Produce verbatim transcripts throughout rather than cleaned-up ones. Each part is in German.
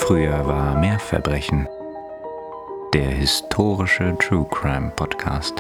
Früher war mehr Verbrechen. Der historische True Crime Podcast.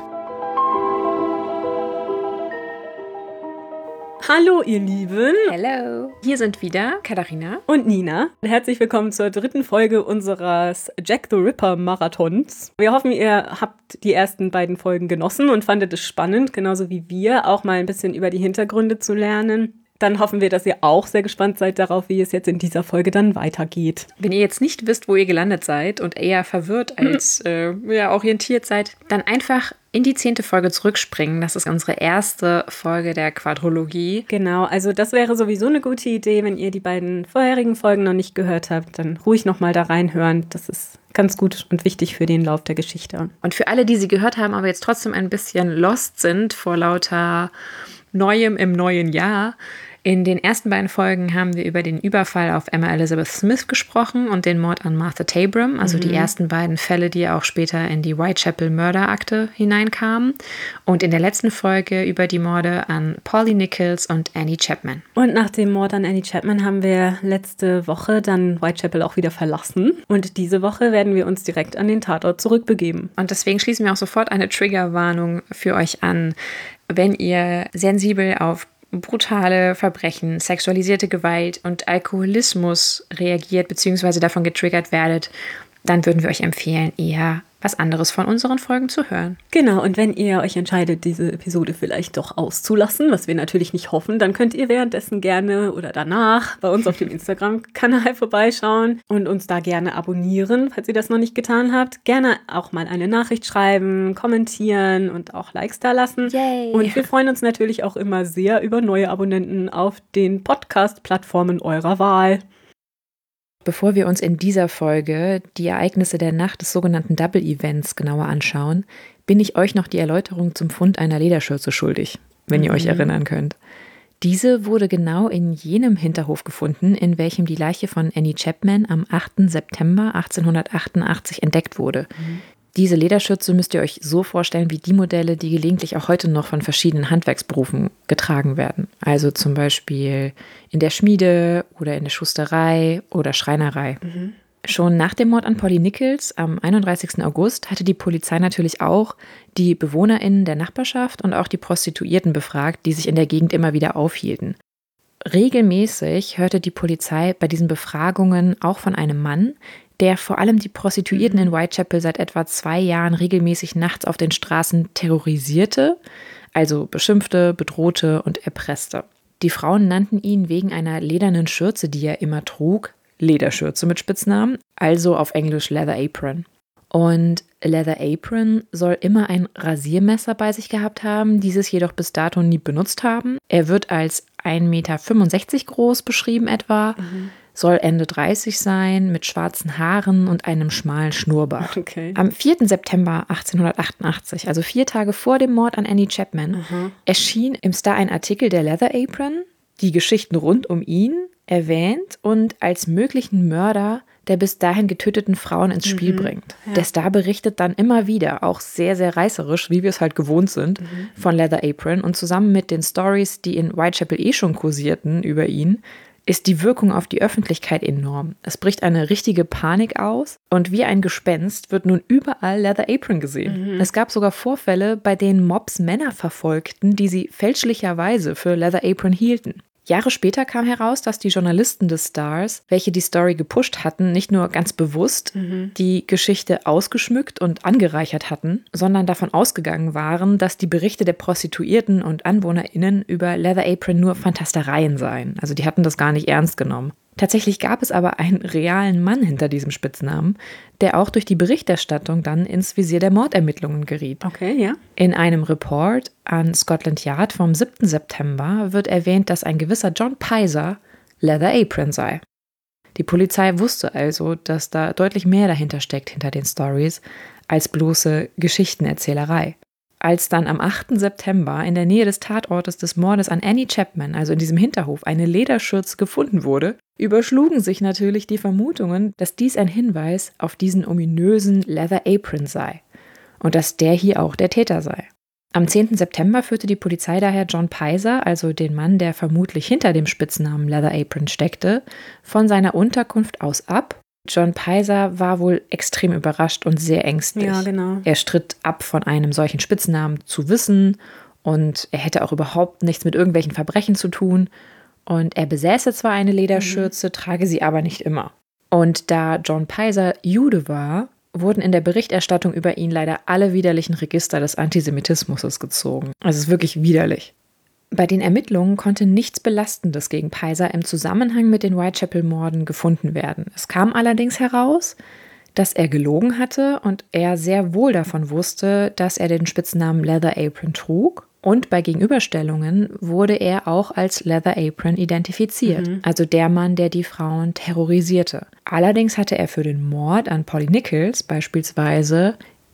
Hallo ihr Lieben. Hallo. Hier sind wieder Katharina und Nina. Herzlich willkommen zur dritten Folge unseres Jack the Ripper Marathons. Wir hoffen, ihr habt die ersten beiden Folgen genossen und fandet es spannend, genauso wie wir, auch mal ein bisschen über die Hintergründe zu lernen. Dann hoffen wir, dass ihr auch sehr gespannt seid darauf, wie es jetzt in dieser Folge dann weitergeht. Wenn ihr jetzt nicht wisst, wo ihr gelandet seid und eher verwirrt als hm. äh, ja, orientiert seid, dann einfach in die zehnte Folge zurückspringen. Das ist unsere erste Folge der Quadrologie. Genau, also das wäre sowieso eine gute Idee, wenn ihr die beiden vorherigen Folgen noch nicht gehört habt, dann ruhig nochmal da reinhören. Das ist ganz gut und wichtig für den Lauf der Geschichte. Und für alle, die sie gehört haben, aber jetzt trotzdem ein bisschen lost sind vor lauter Neuem im neuen Jahr. In den ersten beiden Folgen haben wir über den Überfall auf Emma Elizabeth Smith gesprochen und den Mord an Martha Tabram, also mhm. die ersten beiden Fälle, die auch später in die Whitechapel-Mörderakte hineinkamen. Und in der letzten Folge über die Morde an Polly Nichols und Annie Chapman. Und nach dem Mord an Annie Chapman haben wir letzte Woche dann Whitechapel auch wieder verlassen. Und diese Woche werden wir uns direkt an den Tatort zurückbegeben. Und deswegen schließen wir auch sofort eine Triggerwarnung für euch an. Wenn ihr sensibel auf brutale Verbrechen, sexualisierte Gewalt und Alkoholismus reagiert bzw. davon getriggert werdet, dann würden wir euch empfehlen, eher was anderes von unseren Folgen zu hören. Genau, und wenn ihr euch entscheidet, diese Episode vielleicht doch auszulassen, was wir natürlich nicht hoffen, dann könnt ihr währenddessen gerne oder danach bei uns auf dem Instagram-Kanal vorbeischauen und uns da gerne abonnieren, falls ihr das noch nicht getan habt. Gerne auch mal eine Nachricht schreiben, kommentieren und auch Likes da lassen. Yay. Und wir freuen uns natürlich auch immer sehr über neue Abonnenten auf den Podcast-Plattformen eurer Wahl. Bevor wir uns in dieser Folge die Ereignisse der Nacht des sogenannten Double Events genauer anschauen, bin ich euch noch die Erläuterung zum Fund einer Lederschürze schuldig, wenn ihr mhm. euch erinnern könnt. Diese wurde genau in jenem Hinterhof gefunden, in welchem die Leiche von Annie Chapman am achten September achtzehnhundertachtundachtzig entdeckt wurde. Mhm. Diese Lederschürze müsst ihr euch so vorstellen wie die Modelle, die gelegentlich auch heute noch von verschiedenen Handwerksberufen getragen werden. Also zum Beispiel in der Schmiede oder in der Schusterei oder Schreinerei. Mhm. Schon nach dem Mord an Polly Nichols am einunddreißigsten August hatte die Polizei natürlich auch die BewohnerInnen der Nachbarschaft und auch die Prostituierten befragt, die sich in der Gegend immer wieder aufhielten. Regelmäßig hörte die Polizei bei diesen Befragungen auch von einem Mann, der vor allem die Prostituierten in Whitechapel seit etwa zwei Jahren regelmäßig nachts auf den Straßen terrorisierte, also beschimpfte, bedrohte und erpresste. Die Frauen nannten ihn wegen einer ledernen Schürze, die er immer trug, Lederschürze mit Spitznamen, also auf Englisch Leather Apron. Und Leather Apron soll immer ein Rasiermesser bei sich gehabt haben, dieses jedoch bis dato nie benutzt haben. Er wird als ein Meter fünfundsechzig groß beschrieben etwa, mhm. soll Ende dreißig sein, mit schwarzen Haaren und einem schmalen Schnurrbart. Okay. Am vierten September achtzehnhundertachtundachtzig, also vier Tage vor dem Mord an Annie Chapman, mhm. erschien im Star ein Artikel der Leather Apron, die Geschichten rund um ihn erwähnt und als möglichen Mörder der bis dahin getöteten Frauen ins Spiel mhm. bringt. Ja. Der Star berichtet dann immer wieder, auch sehr, sehr reißerisch, wie wir es halt gewohnt sind, mhm. von Leather Apron. Und zusammen mit den Stories, die in Whitechapel eh schon kursierten über ihn, ist die Wirkung auf die Öffentlichkeit enorm. Es bricht eine richtige Panik aus und wie ein Gespenst wird nun überall Leather Apron gesehen. Mhm. Es gab sogar Vorfälle, bei denen Mobs Männer verfolgten, die sie fälschlicherweise für Leather Apron hielten. Jahre später kam heraus, dass die Journalisten des Stars, welche die Story gepusht hatten, nicht nur ganz bewusst mhm. die Geschichte ausgeschmückt und angereichert hatten, sondern davon ausgegangen waren, dass die Berichte der Prostituierten und AnwohnerInnen über Leather Apron nur Fantastereien seien. Also die hatten das gar nicht ernst genommen. Tatsächlich gab es aber einen realen Mann hinter diesem Spitznamen, der auch durch die Berichterstattung dann ins Visier der Mordermittlungen geriet. Okay, ja. In einem Report an Scotland Yard vom siebten September wird erwähnt, dass ein gewisser John Pizer Leather Apron sei. Die Polizei wusste also, dass da deutlich mehr dahinter steckt hinter den Stories als bloße Geschichtenerzählerei. Als dann am achten September in der Nähe des Tatortes des Mordes an Annie Chapman, also in diesem Hinterhof, eine Lederschürze gefunden wurde, überschlugen sich natürlich die Vermutungen, dass dies ein Hinweis auf diesen ominösen Leather Apron sei und dass der hier auch der Täter sei. Am zehnten September führte die Polizei daher John Pizer, also den Mann, der vermutlich hinter dem Spitznamen Leather Apron steckte, von seiner Unterkunft aus ab John Pizer war wohl extrem überrascht und sehr ängstlich. Ja, genau. Er stritt ab, von einem solchen Spitznamen zu wissen und er hätte auch überhaupt nichts mit irgendwelchen Verbrechen zu tun. Und er besäße zwar eine Lederschürze, mhm. trage sie aber nicht immer. Und da John Pizer Jude war, wurden in der Berichterstattung über ihn leider alle widerlichen Register des Antisemitismus gezogen. Also es ist wirklich widerlich. Bei den Ermittlungen konnte nichts Belastendes gegen Pizer im Zusammenhang mit den Whitechapel-Morden gefunden werden. Es kam allerdings heraus, dass er gelogen hatte und er sehr wohl davon wusste, dass er den Spitznamen Leather Apron trug. Und bei Gegenüberstellungen wurde er auch als Leather Apron identifiziert, mhm. also der Mann, der die Frauen terrorisierte. Allerdings hatte er für den Mord an Polly Nichols beispielsweise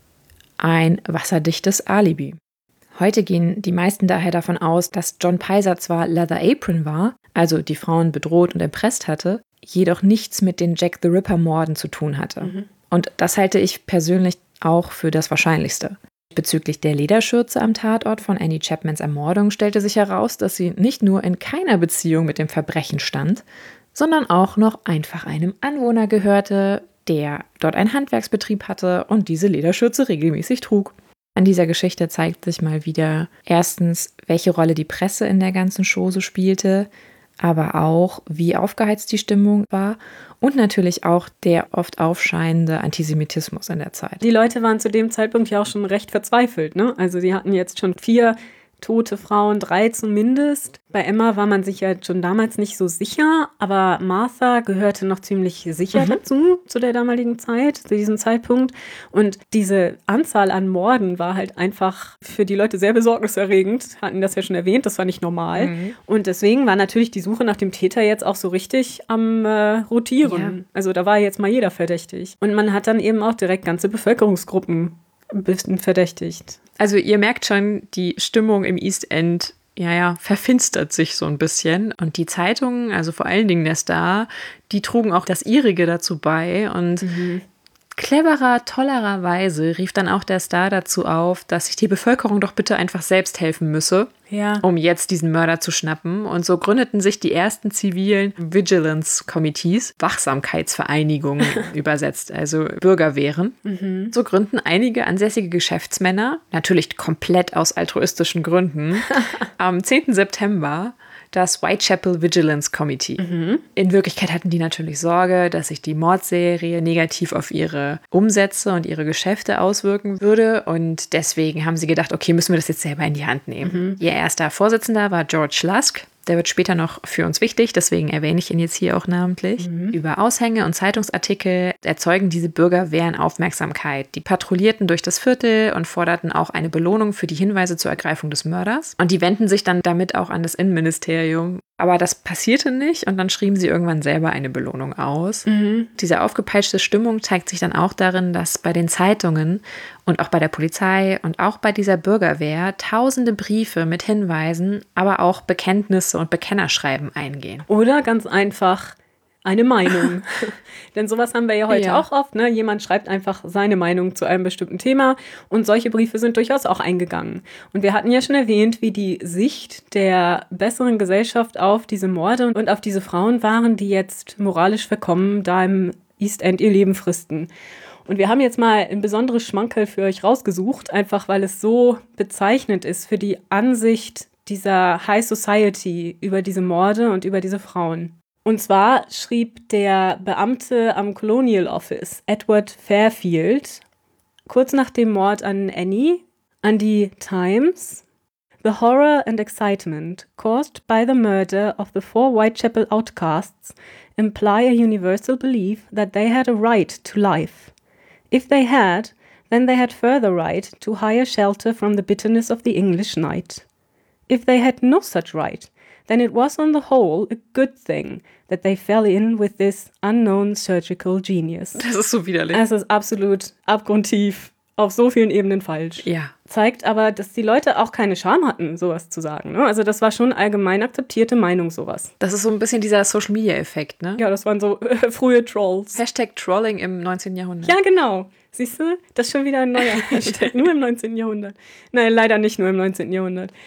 ein wasserdichtes Alibi. Heute gehen die meisten daher davon aus, dass John Pizer zwar Leather Apron war, also die Frauen bedroht und erpresst hatte, jedoch nichts mit den Jack the Ripper-Morden zu tun hatte. Mhm. Und das halte ich persönlich auch für das Wahrscheinlichste. Bezüglich der Lederschürze am Tatort von Annie Chapmans Ermordung stellte sich heraus, dass sie nicht nur in keiner Beziehung mit dem Verbrechen stand, sondern auch noch einfach einem Anwohner gehörte, der dort einen Handwerksbetrieb hatte und diese Lederschürze regelmäßig trug. An dieser Geschichte zeigt sich mal wieder erstens, welche Rolle die Presse in der ganzen Chose spielte, aber auch, wie aufgeheizt die Stimmung war und natürlich auch der oft aufscheinende Antisemitismus in der Zeit. Die Leute waren zu dem Zeitpunkt ja auch schon recht verzweifelt, ne? Also die hatten jetzt schon vier tote Frauen, drei zumindest. Bei Emma war man sich ja schon damals nicht so sicher, aber Martha gehörte noch ziemlich sicher mhm. dazu, zu der damaligen Zeit, zu diesem Zeitpunkt. Und diese Anzahl an Morden war halt einfach für die Leute sehr besorgniserregend. Hatten das ja schon erwähnt, das war nicht normal. Mhm. Und deswegen war natürlich die Suche nach dem Täter jetzt auch so richtig am äh, Rotieren. Ja. Also da war jetzt mal jeder verdächtig. Und man hat dann eben auch direkt ganze Bevölkerungsgruppen ein bisschen verdächtigt. Also ihr merkt schon, die Stimmung im East End, ja, ja, verfinstert sich so ein bisschen. Und die Zeitungen, also vor allen Dingen der Star, die trugen auch das ihrige dazu bei. Und mhm. cleverer, tollererweise rief dann auch der Star dazu auf, dass sich die Bevölkerung doch bitte einfach selbst helfen müsse, ja. um jetzt diesen Mörder zu schnappen. Und so gründeten sich die ersten zivilen Vigilance-Committees, Wachsamkeitsvereinigungen übersetzt, also Bürgerwehren. Mhm. So gründen einige ansässige Geschäftsmänner, natürlich komplett aus altruistischen Gründen, am zehnten September das Whitechapel Vigilance Committee. Mhm. In Wirklichkeit hatten die natürlich Sorge, dass sich die Mordserie negativ auf ihre Umsätze und ihre Geschäfte auswirken würde. Und deswegen haben sie gedacht, okay, müssen wir das jetzt selber in die Hand nehmen. Mhm. Ihr erster Vorsitzender war George Lusk. Der wird später noch für uns wichtig, deswegen erwähne ich ihn jetzt hier auch namentlich. Mhm. Über Aushänge und Zeitungsartikel erzeugen diese Bürgerwehren Aufmerksamkeit. Die patrouillierten durch das Viertel und forderten auch eine Belohnung für die Hinweise zur Ergreifung des Mörders. Und die wenden sich dann damit auch an das Innenministerium. Aber das passierte nicht und dann schrieben sie irgendwann selber eine Belohnung aus. Mhm. Diese aufgepeitschte Stimmung zeigt sich dann auch darin, dass bei den Zeitungen und auch bei der Polizei und auch bei dieser Bürgerwehr tausende Briefe mit Hinweisen, aber auch Bekenntnisse und Bekennerschreiben eingehen. Oder ganz einfach eine Meinung. Denn sowas haben wir ja heute ja. auch oft. Ne? Jemand schreibt einfach seine Meinung zu einem bestimmten Thema und solche Briefe sind durchaus auch eingegangen. Und wir hatten ja schon erwähnt, wie die Sicht der besseren Gesellschaft auf diese Morde und auf diese Frauen waren, die jetzt moralisch verkommen da im East End ihr Leben fristen. Und wir haben jetzt mal ein besonderes Schmankerl für euch rausgesucht, einfach weil es so bezeichnend ist für die Ansicht dieser High Society über diese Morde und über diese Frauen. Und zwar schrieb der Beamte am Colonial Office, Edward Fairfield, kurz nach dem Mord an Annie, an die Times: The horror and excitement caused by the murder of the four Whitechapel outcasts imply a universal belief that they had a right to life. If they had, then they had further right to higher shelter from the bitterness of the English night. If they had no such right, then it was on the whole a good thing that they fell in with this unknown surgical genius. Das ist so widerlich. Es ist absolut abgrundtief, auf so vielen Ebenen falsch. Ja. Zeigt aber, dass die Leute auch keine Scham hatten, sowas zu sagen. Ne? Also das war schon allgemein akzeptierte Meinung, sowas. Das ist so ein bisschen dieser Social-Media-Effekt, ne? Ja, das waren so äh, frühe Trolls. Hashtag Trolling im neunzehnten Jahrhundert. Ja, genau. Siehst du, das ist schon wieder ein neuer Hashtag, nur im neunzehnten Jahrhundert. Nein, leider nicht nur im neunzehnten Jahrhundert.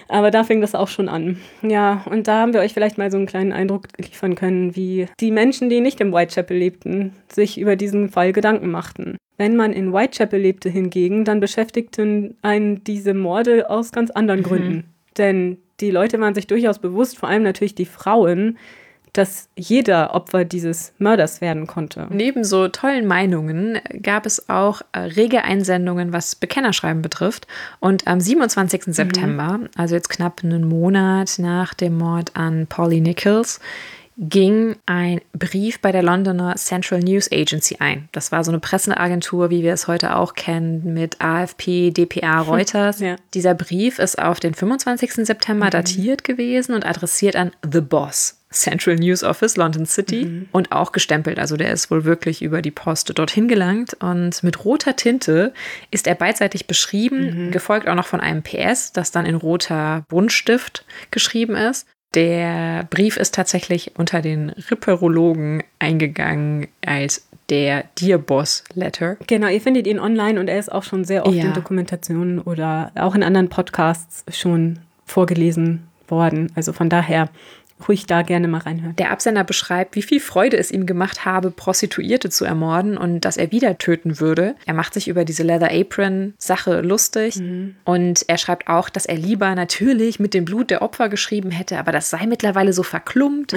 Aber da fing das auch schon an. Ja, und da haben wir euch vielleicht mal so einen kleinen Eindruck liefern können, wie die Menschen, die nicht im Whitechapel lebten, sich über diesen Fall Gedanken machten. Wenn man in Whitechapel lebte hingegen, dann beschäftigten einen diese Morde aus ganz anderen mhm. Gründen. Denn die Leute waren sich durchaus bewusst, vor allem natürlich die Frauen, dass jeder Opfer dieses Mörders werden konnte. Neben so tollen Meinungen gab es auch äh, rege Einsendungen, was Bekennerschreiben betrifft. Und am siebenundzwanzigsten September, mhm. also jetzt knapp einen Monat nach dem Mord an Polly Nichols, ging ein Brief bei der Londoner Central News Agency ein. Das war so eine Presseagentur, wie wir es heute auch kennen, mit A F P, D P A, Reuters. Ja. Dieser Brief ist auf den fünfundzwanzigsten September mhm. datiert gewesen und adressiert an The Boss, Central News Office, London City, mhm. und auch gestempelt. Also der ist wohl wirklich über die Post dorthin gelangt. Und mit roter Tinte ist er beidseitig beschrieben, mhm. gefolgt auch noch von einem P S, das dann in roter Buntstift geschrieben ist. Der Brief ist tatsächlich unter den Ripperologen eingegangen als der Dear Boss Letter. Genau, ihr findet ihn online und er ist auch schon sehr oft ja. in Dokumentationen oder auch in anderen Podcasts schon vorgelesen worden. Also von daher ruhig da gerne mal reinhören. Der Absender beschreibt, wie viel Freude es ihm gemacht habe, Prostituierte zu ermorden und dass er wieder töten würde. Er macht sich über diese Leather Apron-Sache lustig mhm. und er schreibt auch, dass er lieber natürlich mit dem Blut der Opfer geschrieben hätte, aber das sei mittlerweile so verklumpt.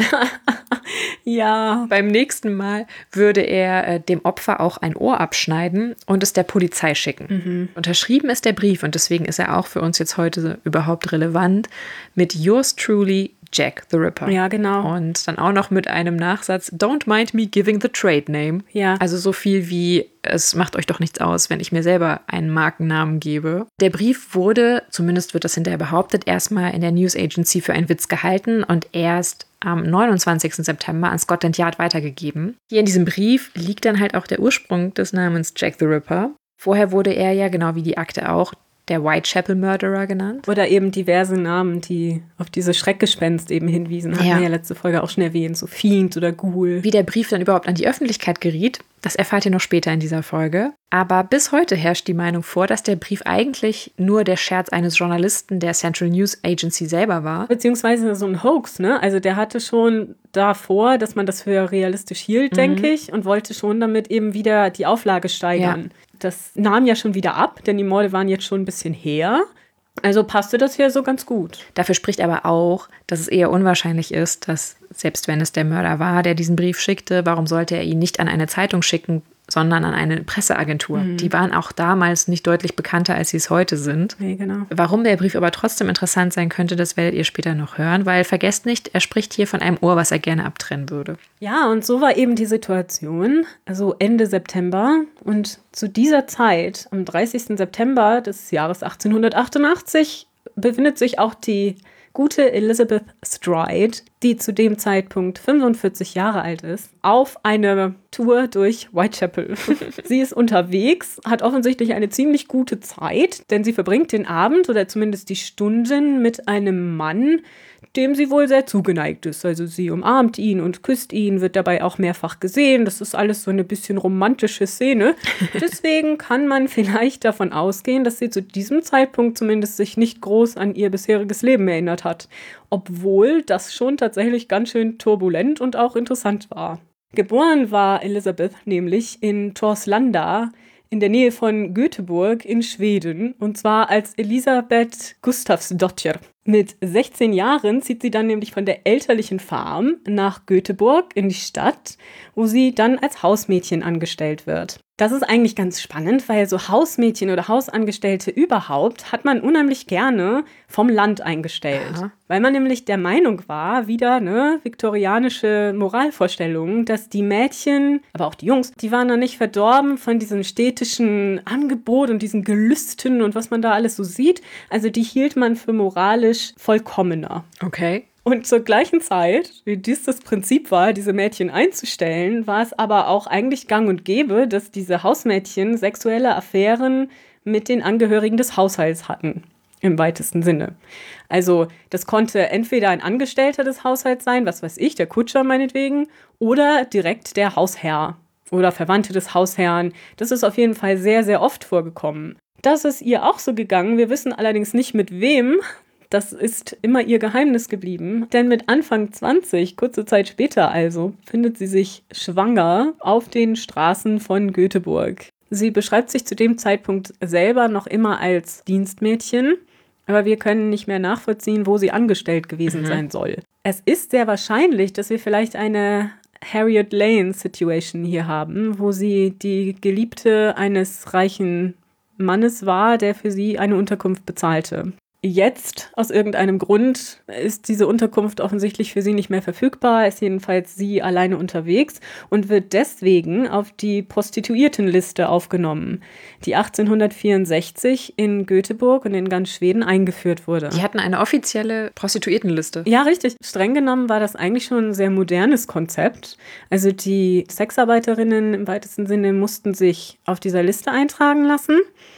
Ja. Beim nächsten Mal würde er äh, dem Opfer auch ein Ohr abschneiden und es der Polizei schicken. Mhm. Unterschrieben ist der Brief und deswegen ist er auch für uns jetzt heute überhaupt relevant mit Yours truly, Jack the Ripper. Ja, genau. Und dann auch noch mit einem Nachsatz, Don't mind me giving the trade name. Ja. Also so viel wie, es macht euch doch nichts aus, wenn ich mir selber einen Markennamen gebe. Der Brief wurde, zumindest wird das hinterher behauptet, erstmal in der News Agency für einen Witz gehalten und erst am neunundzwanzigsten September an Scotland Yard weitergegeben. Hier in diesem Brief liegt dann halt auch der Ursprung des Namens Jack the Ripper. Vorher wurde er ja, genau wie die Akte auch, der Whitechapel Murderer genannt. Oder eben diverse Namen, die auf diese Schreckgespenst eben hinwiesen. Hatten ja. wir ja letzte Folge auch schon erwähnt, so Fiend oder Ghoul. Wie der Brief dann überhaupt an die Öffentlichkeit geriet, das erfahrt ihr noch später in dieser Folge. Aber bis heute herrscht die Meinung vor, dass der Brief eigentlich nur der Scherz eines Journalisten der Central News Agency selber war. Beziehungsweise so ein Hoax, ne? Also der hatte schon davor, dass man das für realistisch hielt, mhm. denke ich, und wollte schon damit eben wieder die Auflage steigern. Ja. Das nahm ja schon wieder ab, denn die Morde waren jetzt schon ein bisschen her. Also passte das hier so ganz gut. Dafür spricht aber auch, dass es eher unwahrscheinlich ist, dass, selbst wenn es der Mörder war, der diesen Brief schickte, warum sollte er ihn nicht an eine Zeitung schicken, sondern an eine Presseagentur. Mhm. Die waren auch damals nicht deutlich bekannter, als sie es heute sind. Nee, genau. Warum der Brief aber trotzdem interessant sein könnte, das werdet ihr später noch hören, weil vergesst nicht, er spricht hier von einem Ohr, was er gerne abtrennen würde. Ja, und so war eben die Situation, also Ende September. Und zu dieser Zeit, am dreißigsten September des Jahres achtzehnhundertachtundachtzig, befindet sich auch die gute Elizabeth Stride, die zu dem Zeitpunkt fünfundvierzig Jahre alt ist, auf eine Tour durch Whitechapel. Sie ist unterwegs, hat offensichtlich eine ziemlich gute Zeit, denn sie verbringt den Abend oder zumindest die Stunden mit einem Mann, dem sie wohl sehr zugeneigt ist. Also sie umarmt ihn und küsst ihn, wird dabei auch mehrfach gesehen. Das ist alles so eine bisschen romantische Szene. Deswegen kann man vielleicht davon ausgehen, dass sie zu diesem Zeitpunkt zumindest sich nicht groß an ihr bisheriges Leben erinnert hat. Obwohl das schon tatsächlich ganz schön turbulent und auch interessant war. Geboren war Elizabeth nämlich in Torslanda, in der Nähe von Göteborg in Schweden, und zwar als Elisabeth Gustafsdotter. Mit sechzehn Jahren zieht sie dann nämlich von der elterlichen Farm nach Göteborg in die Stadt, wo sie dann als Hausmädchen angestellt wird. Das ist eigentlich ganz spannend, weil so Hausmädchen oder Hausangestellte überhaupt hat man unheimlich gerne vom Land eingestellt. Aha. Weil man nämlich der Meinung war, wieder ne, viktorianische Moralvorstellungen, dass die Mädchen, aber auch die Jungs, die waren noch nicht verdorben von diesem städtischen Angebot und diesen Gelüsten und was man da alles so sieht. Also die hielt man für moralisch vollkommener. Okay. Und zur gleichen Zeit, wie dies das Prinzip war, diese Mädchen einzustellen, war es aber auch eigentlich gang und gäbe, dass diese Hausmädchen sexuelle Affären mit den Angehörigen des Haushalts hatten, im weitesten Sinne. Also das konnte entweder ein Angestellter des Haushalts sein, was weiß ich, der Kutscher meinetwegen, oder direkt der Hausherr oder Verwandte des Hausherrn. Das ist auf jeden Fall sehr, sehr oft vorgekommen. Das ist ihr auch so gegangen. Wir wissen allerdings nicht mit wem. Das ist immer ihr Geheimnis geblieben. Denn mit Anfang zwanzig, kurze Zeit später also, findet sie sich schwanger auf den Straßen von Göteborg. Sie beschreibt sich zu dem Zeitpunkt selber noch immer als Dienstmädchen, aber wir können nicht mehr nachvollziehen, wo sie angestellt gewesen mhm. sein soll. Es ist sehr wahrscheinlich, dass wir vielleicht eine Harriet Lane-Situation hier haben, wo sie die Geliebte eines reichen Mannes war, der für sie eine Unterkunft bezahlte. Jetzt, aus irgendeinem Grund, ist diese Unterkunft offensichtlich für sie nicht mehr verfügbar, ist jedenfalls sie alleine unterwegs und wird deswegen auf die Prostituiertenliste aufgenommen, die achtzehnhundertvierundsechzig in Göteborg und in ganz Schweden eingeführt wurde. Die hatten eine offizielle Prostituiertenliste. Ja, richtig. Streng genommen war das eigentlich schon ein sehr modernes Konzept. Also die Sexarbeiterinnen im weitesten Sinne mussten sich auf dieser Liste eintragen lassen.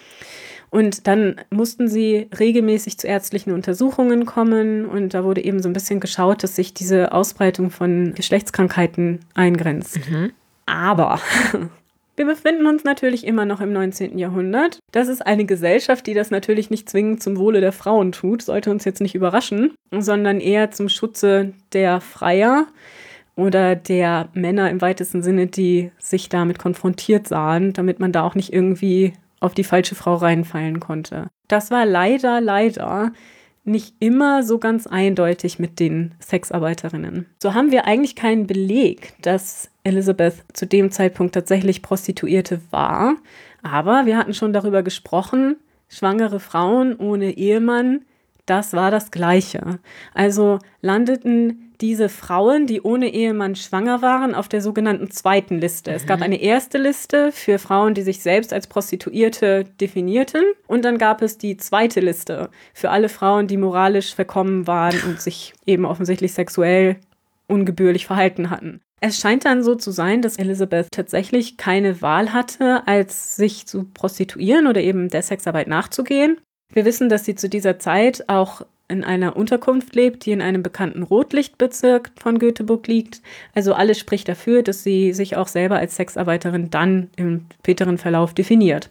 Und dann mussten sie regelmäßig zu ärztlichen Untersuchungen kommen. Und da wurde eben so ein bisschen geschaut, dass sich diese Ausbreitung von Geschlechtskrankheiten eingrenzt. Mhm. Aber wir befinden uns natürlich immer noch im neunzehnten Jahrhundert. Das ist eine Gesellschaft, die das natürlich nicht zwingend zum Wohle der Frauen tut, sollte uns jetzt nicht überraschen, sondern eher zum Schutze der Freier oder der Männer im weitesten Sinne, die sich damit konfrontiert sahen, damit man da auch nicht irgendwie auf die falsche Frau reinfallen konnte. Das war leider, leider nicht immer so ganz eindeutig mit den Sexarbeiterinnen. So haben wir eigentlich keinen Beleg, dass Elizabeth zu dem Zeitpunkt tatsächlich Prostituierte war. Aber wir hatten schon darüber gesprochen, schwangere Frauen ohne Ehemann, das war das Gleiche. Also landeten diese Frauen, die ohne Ehemann schwanger waren, auf der sogenannten zweiten Liste. Mhm. Es gab eine erste Liste für Frauen, die sich selbst als Prostituierte definierten. Und dann gab es die zweite Liste für alle Frauen, die moralisch verkommen waren und sich eben offensichtlich sexuell ungebührlich verhalten hatten. Es scheint dann so zu sein, dass Elizabeth tatsächlich keine Wahl hatte, als sich zu prostituieren oder eben der Sexarbeit nachzugehen. Wir wissen, dass sie zu dieser Zeit auch in einer Unterkunft lebt, die in einem bekannten Rotlichtbezirk von Göteborg liegt. Also alles spricht dafür, dass sie sich auch selber als Sexarbeiterin dann im späteren Verlauf definiert.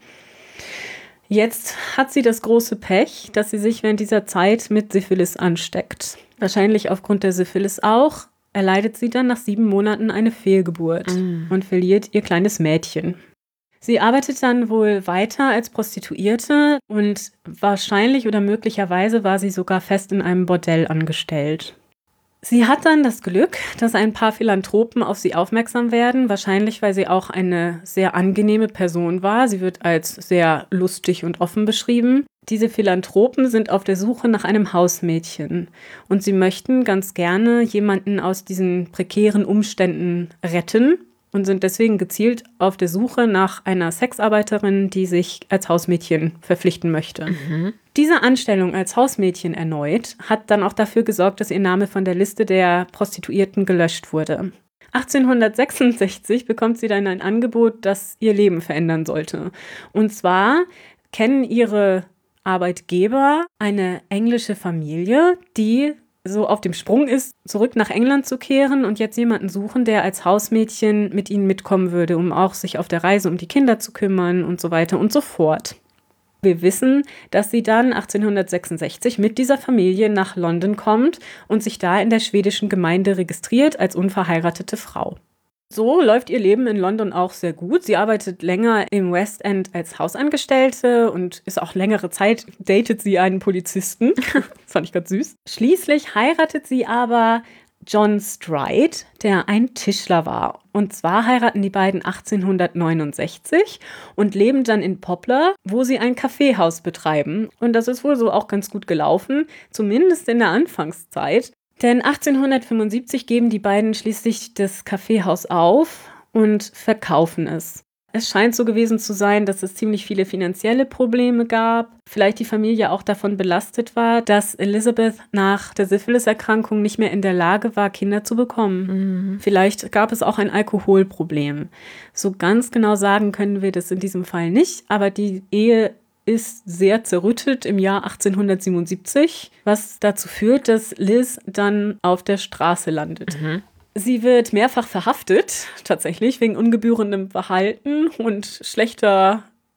Jetzt hat sie das große Pech, dass sie sich während dieser Zeit mit Syphilis ansteckt. Wahrscheinlich aufgrund der Syphilis auch erleidet sie dann nach sieben Monaten eine Fehlgeburt mm. und verliert ihr kleines Mädchen. Sie arbeitet dann wohl weiter als Prostituierte und wahrscheinlich oder möglicherweise war sie sogar fest in einem Bordell angestellt. Sie hat dann das Glück, dass ein paar Philanthropen auf sie aufmerksam werden, wahrscheinlich weil sie auch eine sehr angenehme Person war. Sie wird als sehr lustig und offen beschrieben. Diese Philanthropen sind auf der Suche nach einem Hausmädchen und sie möchten ganz gerne jemanden aus diesen prekären Umständen retten. Und sind deswegen gezielt auf der Suche nach einer Sexarbeiterin, die sich als Hausmädchen verpflichten möchte. Mhm. Diese Anstellung als Hausmädchen erneut hat dann auch dafür gesorgt, dass ihr Name von der Liste der Prostituierten gelöscht wurde. achtzehnhundertsechsundsechzig bekommt sie dann ein Angebot, das ihr Leben verändern sollte. Und zwar kennen ihre Arbeitgeber eine englische Familie, die so auf dem Sprung ist, zurück nach England zu kehren und jetzt jemanden suchen, der als Hausmädchen mit ihnen mitkommen würde, um auch sich auf der Reise um die Kinder zu kümmern und so weiter und so fort. Wir wissen, dass sie dann achtzehnhundertsechsundsechzig mit dieser Familie nach London kommt und sich da in der schwedischen Gemeinde registriert als unverheiratete Frau. So läuft ihr Leben in London auch sehr gut. Sie arbeitet länger im West End als Hausangestellte und ist auch längere Zeit, datet sie einen Polizisten. Das fand ich ganz süß. Schließlich heiratet sie aber John Stride, der ein Tischler war. Und zwar heiraten die beiden achtzehnhundertneunundsechzig und leben dann in Poplar, wo sie ein Kaffeehaus betreiben. Und das ist wohl so auch ganz gut gelaufen, zumindest in der Anfangszeit. Denn achtzehnhundertfünfundsiebzig geben die beiden schließlich das Kaffeehaus auf und verkaufen es. Es scheint so gewesen zu sein, dass es ziemlich viele finanzielle Probleme gab. Vielleicht die Familie auch davon belastet war, dass Elizabeth nach der Syphilis-Erkrankung nicht mehr in der Lage war, Kinder zu bekommen. Mhm. Vielleicht gab es auch ein Alkoholproblem. So ganz genau sagen können wir das in diesem Fall nicht, aber die Ehe ist sehr zerrüttet im Jahr achtzehnhundertsiebenundsiebzig, was dazu führt, dass Liz dann auf der Straße landet. Mhm. Sie wird mehrfach verhaftet, tatsächlich, wegen ungebührendem Verhalten und schlechter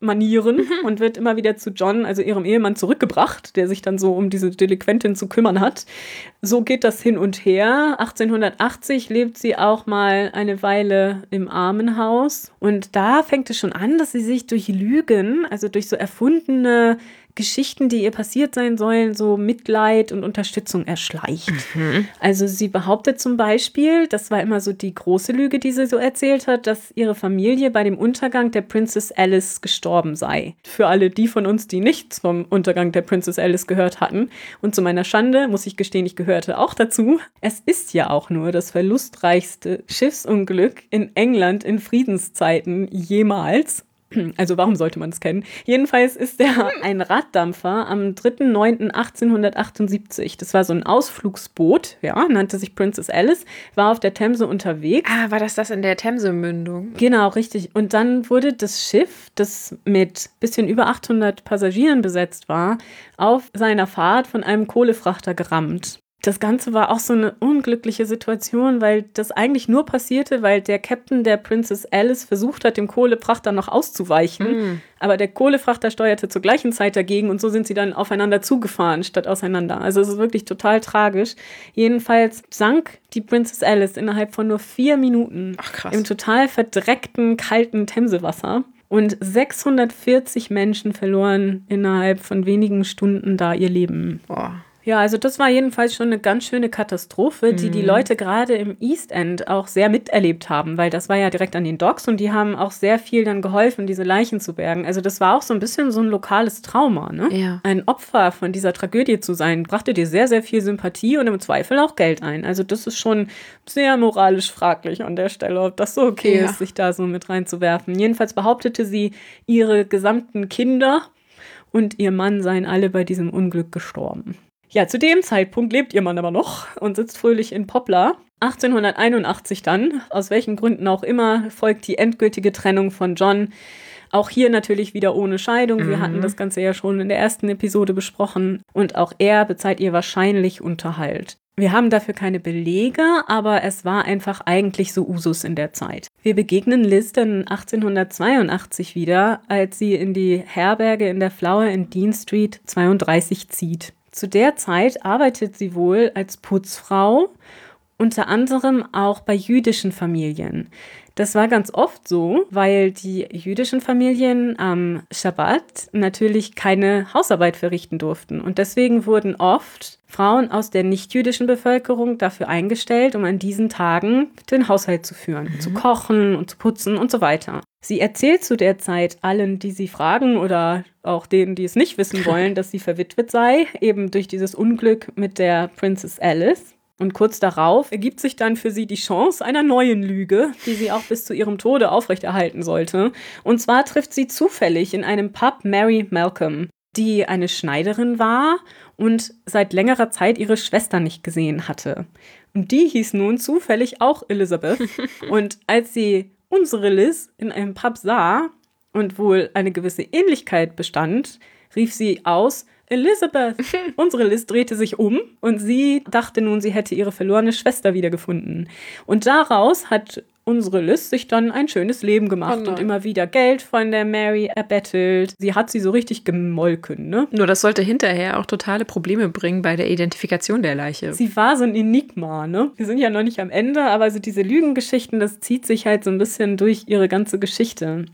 Manieren und wird immer wieder zu John, also ihrem Ehemann, zurückgebracht, der sich dann so um diese Delinquentin zu kümmern hat. So geht das hin und her. achtzehnhundertachtzig lebt sie auch mal eine Weile im Armenhaus. Und da fängt es schon an, dass sie sich durch Lügen, also durch so erfundene Geschichten, die ihr passiert sein sollen, so Mitleid und Unterstützung erschleicht. Mhm. Also sie behauptet zum Beispiel, das war immer so die große Lüge, die sie so erzählt hat, dass ihre Familie bei dem Untergang der Princess Alice gestorben sei. Für alle die von uns, die nichts vom Untergang der Princess Alice gehört hatten. Und zu meiner Schande, muss ich gestehen, ich gehörte auch dazu. Es ist ja auch nur das verlustreichste Schiffsunglück in England in Friedenszeiten jemals. Also warum sollte man es kennen? Jedenfalls ist der ein Raddampfer am dritter neunter achtzehnhundertachtundsiebzig. Das war so ein Ausflugsboot, ja, nannte sich Princess Alice, war auf der Themse unterwegs. Ah, war das das in der Themse-Mündung? Genau, richtig. Und dann wurde das Schiff, das mit bisschen über achthundert Passagieren besetzt war, auf seiner Fahrt von einem Kohlefrachter gerammt. Das Ganze war auch so eine unglückliche Situation, weil das eigentlich nur passierte, weil der Captain der Princess Alice versucht hat, dem Kohlefrachter noch auszuweichen. Mm. Aber der Kohlefrachter steuerte zur gleichen Zeit dagegen und so sind sie dann aufeinander zugefahren, statt auseinander. Also es ist wirklich total tragisch. Jedenfalls sank die Princess Alice innerhalb von nur vier Minuten Ach, krass. im total verdreckten, kalten Themsewasser. Und sechshundertvierzig Menschen verloren innerhalb von wenigen Stunden da ihr Leben. Boah. Ja, also das war jedenfalls schon eine ganz schöne Katastrophe, die die Leute gerade im East End auch sehr miterlebt haben, weil das war ja direkt an den Docks und die haben auch sehr viel dann geholfen, diese Leichen zu bergen. Also das war auch so ein bisschen so ein lokales Trauma, ne? Ja. Ein Opfer von dieser Tragödie zu sein, brachte dir sehr, sehr viel Sympathie und im Zweifel auch Geld ein. Also das ist schon sehr moralisch fraglich an der Stelle, ob das so okay Ja. ist, sich da so mit reinzuwerfen. Jedenfalls behauptete sie, ihre gesamten Kinder und ihr Mann seien alle bei diesem Unglück gestorben. Ja, zu dem Zeitpunkt lebt ihr Mann aber noch und sitzt fröhlich in Poplar. achtzehnhunderteinundachtzig dann, aus welchen Gründen auch immer, folgt die endgültige Trennung von John. Auch hier natürlich wieder ohne Scheidung. Wir Mhm. hatten das Ganze ja schon in der ersten Episode besprochen. Und auch er bezahlt ihr wahrscheinlich Unterhalt. Wir haben dafür keine Belege, aber es war einfach eigentlich so Usus in der Zeit. Wir begegnen Liz dann achtzehnhundertzweiundachtzig wieder, als sie in die Herberge in der Flower and Dean Street zweiunddreißig zieht. Zu der Zeit arbeitet sie wohl als Putzfrau, unter anderem auch bei jüdischen Familien. Das war ganz oft so, weil die jüdischen Familien am Schabbat natürlich keine Hausarbeit verrichten durften. Und deswegen wurden oft Frauen aus der nichtjüdischen Bevölkerung dafür eingestellt, um an diesen Tagen den Haushalt zu führen, mhm. zu kochen und zu putzen und so weiter. Sie erzählt zu der Zeit allen, die sie fragen oder auch denen, die es nicht wissen wollen, dass sie verwitwet sei, eben durch dieses Unglück mit der Princess Alice. Und kurz darauf ergibt sich dann für sie die Chance einer neuen Lüge, die sie auch bis zu ihrem Tode aufrechterhalten sollte. Und zwar trifft sie zufällig in einem Pub Mary Malcolm, die eine Schneiderin war und seit längerer Zeit ihre Schwester nicht gesehen hatte. Und die hieß nun zufällig auch Elizabeth. Und als sie unsere Liz in einem Pub sah und wohl eine gewisse Ähnlichkeit bestand, rief sie aus: Elizabeth! Unsere Liz drehte sich um und sie dachte nun, sie hätte ihre verlorene Schwester wiedergefunden. Und daraus hat unsere Liz sich dann ein schönes Leben gemacht Oh und immer wieder Geld von der Mary erbettelt. Sie hat sie so richtig gemolken, ne? Nur das sollte hinterher auch totale Probleme bringen bei der Identifikation der Leiche. Sie war so ein Enigma, ne? Wir sind ja noch nicht am Ende, aber so diese Lügengeschichten, das zieht sich halt so ein bisschen durch ihre ganze Geschichte.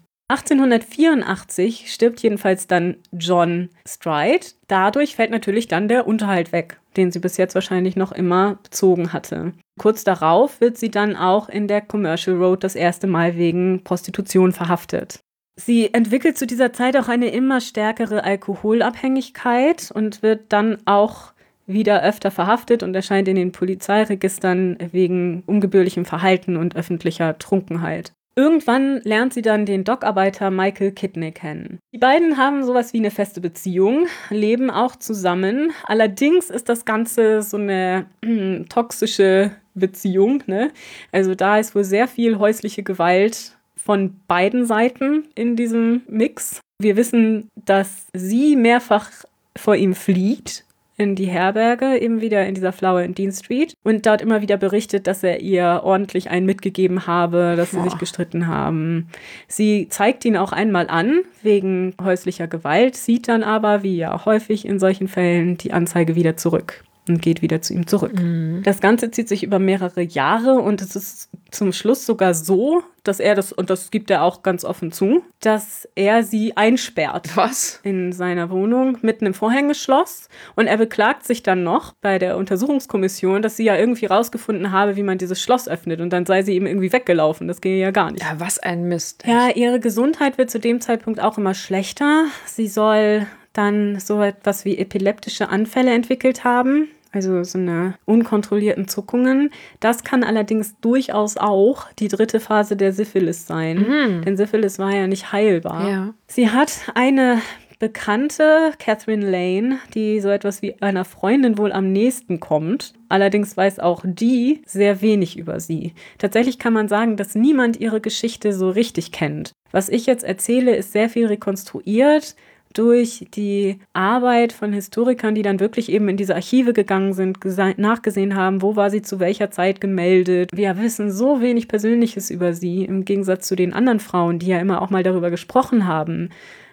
achtzehnhundertvierundachtzig stirbt jedenfalls dann John Stride. Dadurch fällt natürlich dann der Unterhalt weg, den sie bis jetzt wahrscheinlich noch immer bezogen hatte. Kurz darauf wird sie dann auch in der Commercial Road das erste Mal wegen Prostitution verhaftet. Sie entwickelt zu dieser Zeit auch eine immer stärkere Alkoholabhängigkeit und wird dann auch wieder öfter verhaftet und erscheint in den Polizeiregistern wegen ungebührlichem Verhalten und öffentlicher Trunkenheit. Irgendwann lernt sie dann den Dockarbeiter Michael Kidney kennen. Die beiden haben sowas wie eine feste Beziehung, leben auch zusammen. Allerdings ist das Ganze so eine äh, toxische Beziehung, ne? Also da ist wohl sehr viel häusliche Gewalt von beiden Seiten in diesem Mix. Wir wissen, dass sie mehrfach vor ihm flieht in die Herberge, eben wieder in dieser Flower and Dean Street und dort immer wieder berichtet, dass er ihr ordentlich einen mitgegeben habe, dass sie Boah. sich gestritten haben. Sie zeigt ihn auch einmal an, wegen häuslicher Gewalt, sieht dann aber, wie ja häufig in solchen Fällen, die Anzeige wieder zurück und geht wieder zu ihm zurück. Mhm. Das Ganze zieht sich über mehrere Jahre und es ist zum Schluss sogar so, dass er das, und das gibt er auch ganz offen zu, dass er sie einsperrt. Was? In seiner Wohnung mitten im Vorhängeschloss. Und er beklagt sich dann noch bei der Untersuchungskommission, dass sie ja irgendwie rausgefunden habe, wie man dieses Schloss öffnet. Und dann sei sie ihm irgendwie weggelaufen. Das gehe ja gar nicht. Ja, was ein Mist. Ja, ihre Gesundheit wird zu dem Zeitpunkt auch immer schlechter. Sie soll dann so etwas wie epileptische Anfälle entwickelt haben. Also so eine unkontrollierten Zuckungen. Das kann allerdings durchaus auch die dritte Phase der Syphilis sein. Mhm. Denn Syphilis war ja nicht heilbar. Ja. Sie hat eine Bekannte, Catherine Lane, die so etwas wie einer Freundin wohl am nächsten kommt. Allerdings weiß auch die sehr wenig über sie. Tatsächlich kann man sagen, dass niemand ihre Geschichte so richtig kennt. Was ich jetzt erzähle, ist sehr viel rekonstruiert durch die Arbeit von Historikern, die dann wirklich eben in diese Archive gegangen sind, gese- nachgesehen haben, wo war sie zu welcher Zeit gemeldet. Wir wissen so wenig Persönliches über sie, im Gegensatz zu den anderen Frauen, die ja immer auch mal darüber gesprochen haben.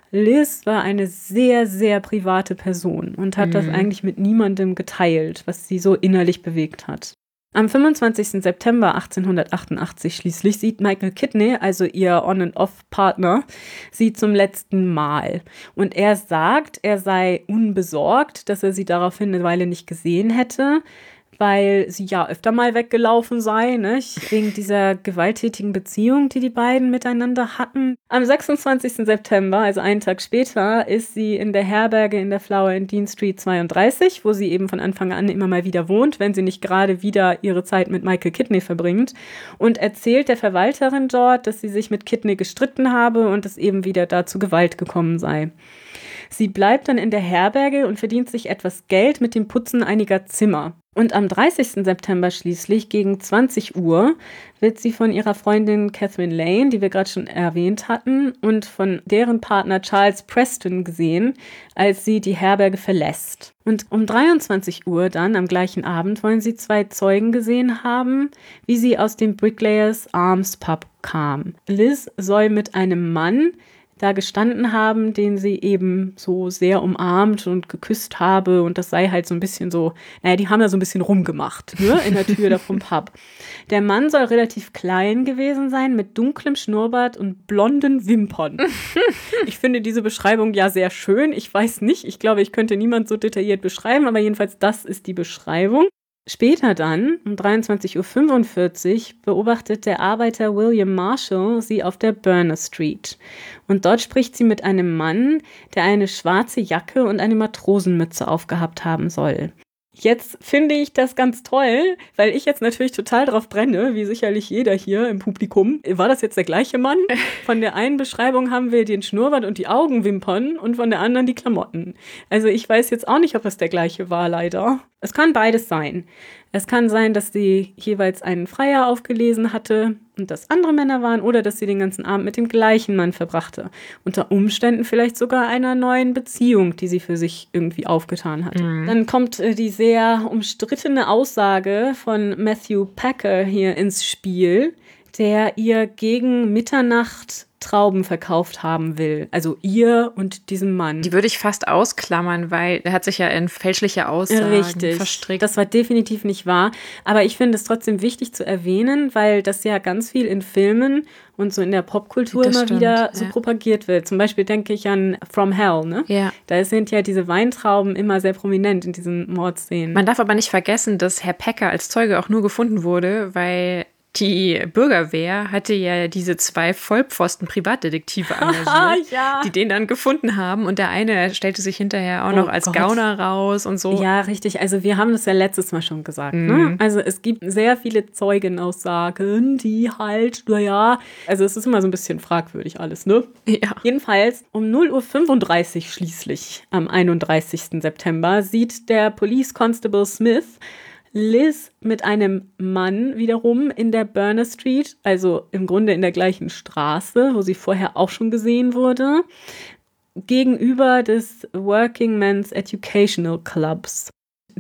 Liz war eine sehr, sehr private Person und hat mhm. das eigentlich mit niemandem geteilt, was sie so innerlich bewegt hat. Am fünfundzwanzigsten September achtzehnhundertachtundachtzig schließlich sieht Michael Kidney, also ihr On-and-Off-Partner, sie zum letzten Mal. Und er sagt, er sei unbesorgt, dass er sie daraufhin eine Weile nicht gesehen hätte, weil sie ja öfter mal weggelaufen sei, nicht? Wegen dieser gewalttätigen Beziehung, die die beiden miteinander hatten. Am sechsundzwanzigsten September, also einen Tag später, ist sie in der Herberge in der Flower and Dean Street zweiunddreißig, wo sie eben von Anfang an immer mal wieder wohnt, wenn sie nicht gerade wieder ihre Zeit mit Michael Kidney verbringt, und erzählt der Verwalterin dort, dass sie sich mit Kidney gestritten habe und es eben wieder da zu Gewalt gekommen sei. Sie bleibt dann in der Herberge und verdient sich etwas Geld mit dem Putzen einiger Zimmer. Und am dreißigsten September schließlich, gegen zwanzig Uhr, wird sie von ihrer Freundin Catherine Lane, die wir gerade schon erwähnt hatten, und von deren Partner Charles Preston gesehen, als sie die Herberge verlässt. Und um dreiundzwanzig Uhr dann, am gleichen Abend, wollen sie zwei Zeugen gesehen haben, wie sie aus dem Bricklayers Arms Pub kam. Liz soll mit einem Mann da gestanden haben, den sie eben so sehr umarmt und geküsst habe, und das sei halt so ein bisschen so, naja, die haben ja so ein bisschen rumgemacht, ne, in der Tür da vom Pub. Der Mann soll relativ klein gewesen sein, mit dunklem Schnurrbart und blonden Wimpern. Ich finde diese Beschreibung ja sehr schön. Ich weiß nicht, ich glaube, ich könnte niemand so detailliert beschreiben, aber jedenfalls das ist die Beschreibung. Später dann, um dreiundzwanzig Uhr fünfundvierzig, beobachtet der Arbeiter William Marshall sie auf der Burner Street. Und dort spricht sie mit einem Mann, der eine schwarze Jacke und eine Matrosenmütze aufgehabt haben soll. Jetzt finde ich das ganz toll, weil ich jetzt natürlich total drauf brenne, wie sicherlich jeder hier im Publikum. War das jetzt der gleiche Mann? Von der einen Beschreibung haben wir den Schnurrbart und die Augenwimpern und von der anderen die Klamotten. Also ich weiß jetzt auch nicht, ob es der gleiche war, leider. Es kann beides sein. Es kann sein, dass sie jeweils einen Freier aufgelesen hatte und das andere Männer waren, oder dass sie den ganzen Abend mit dem gleichen Mann verbrachte. Unter Umständen vielleicht sogar einer neuen Beziehung, die sie für sich irgendwie aufgetan hat. Mhm. Dann kommt äh, die sehr umstrittene Aussage von Matthew Packer hier ins Spiel, der ihr gegen Mitternacht Trauben verkauft haben will. Also ihr und diesem Mann. Die würde ich fast ausklammern, weil er hat sich ja in fälschliche Aussagen Richtig. verstrickt. Das war definitiv nicht wahr. Aber ich finde es trotzdem wichtig zu erwähnen, weil das ja ganz viel in Filmen und so in der Popkultur Das immer stimmt, wieder so ja. propagiert wird. Zum Beispiel denke ich an From Hell, ne? Ja. Da sind ja diese Weintrauben immer sehr prominent in diesen Mordszenen. Man darf aber nicht vergessen, dass Herr Packer als Zeuge auch nur gefunden wurde, weil die Bürgerwehr hatte ja diese zwei Vollpfosten-Privatdetektive engagiert, ja. die den dann gefunden haben. Und der eine stellte sich hinterher auch Oh noch als Gott. Gauner raus und so. Ja, richtig. Also wir haben das ja letztes Mal schon gesagt. Mhm. Ne? Also es gibt sehr viele Zeugenaussagen, die halt, naja, also es ist immer so ein bisschen fragwürdig alles, ne? Ja. Jedenfalls um null Uhr fünfunddreißig schließlich am einunddreißigsten September sieht der Police Constable Smith Liz mit einem Mann wiederum in der Burner Street, also im Grunde in der gleichen Straße, wo sie vorher auch schon gesehen wurde. gegenüber des Working Men's Educational Clubs.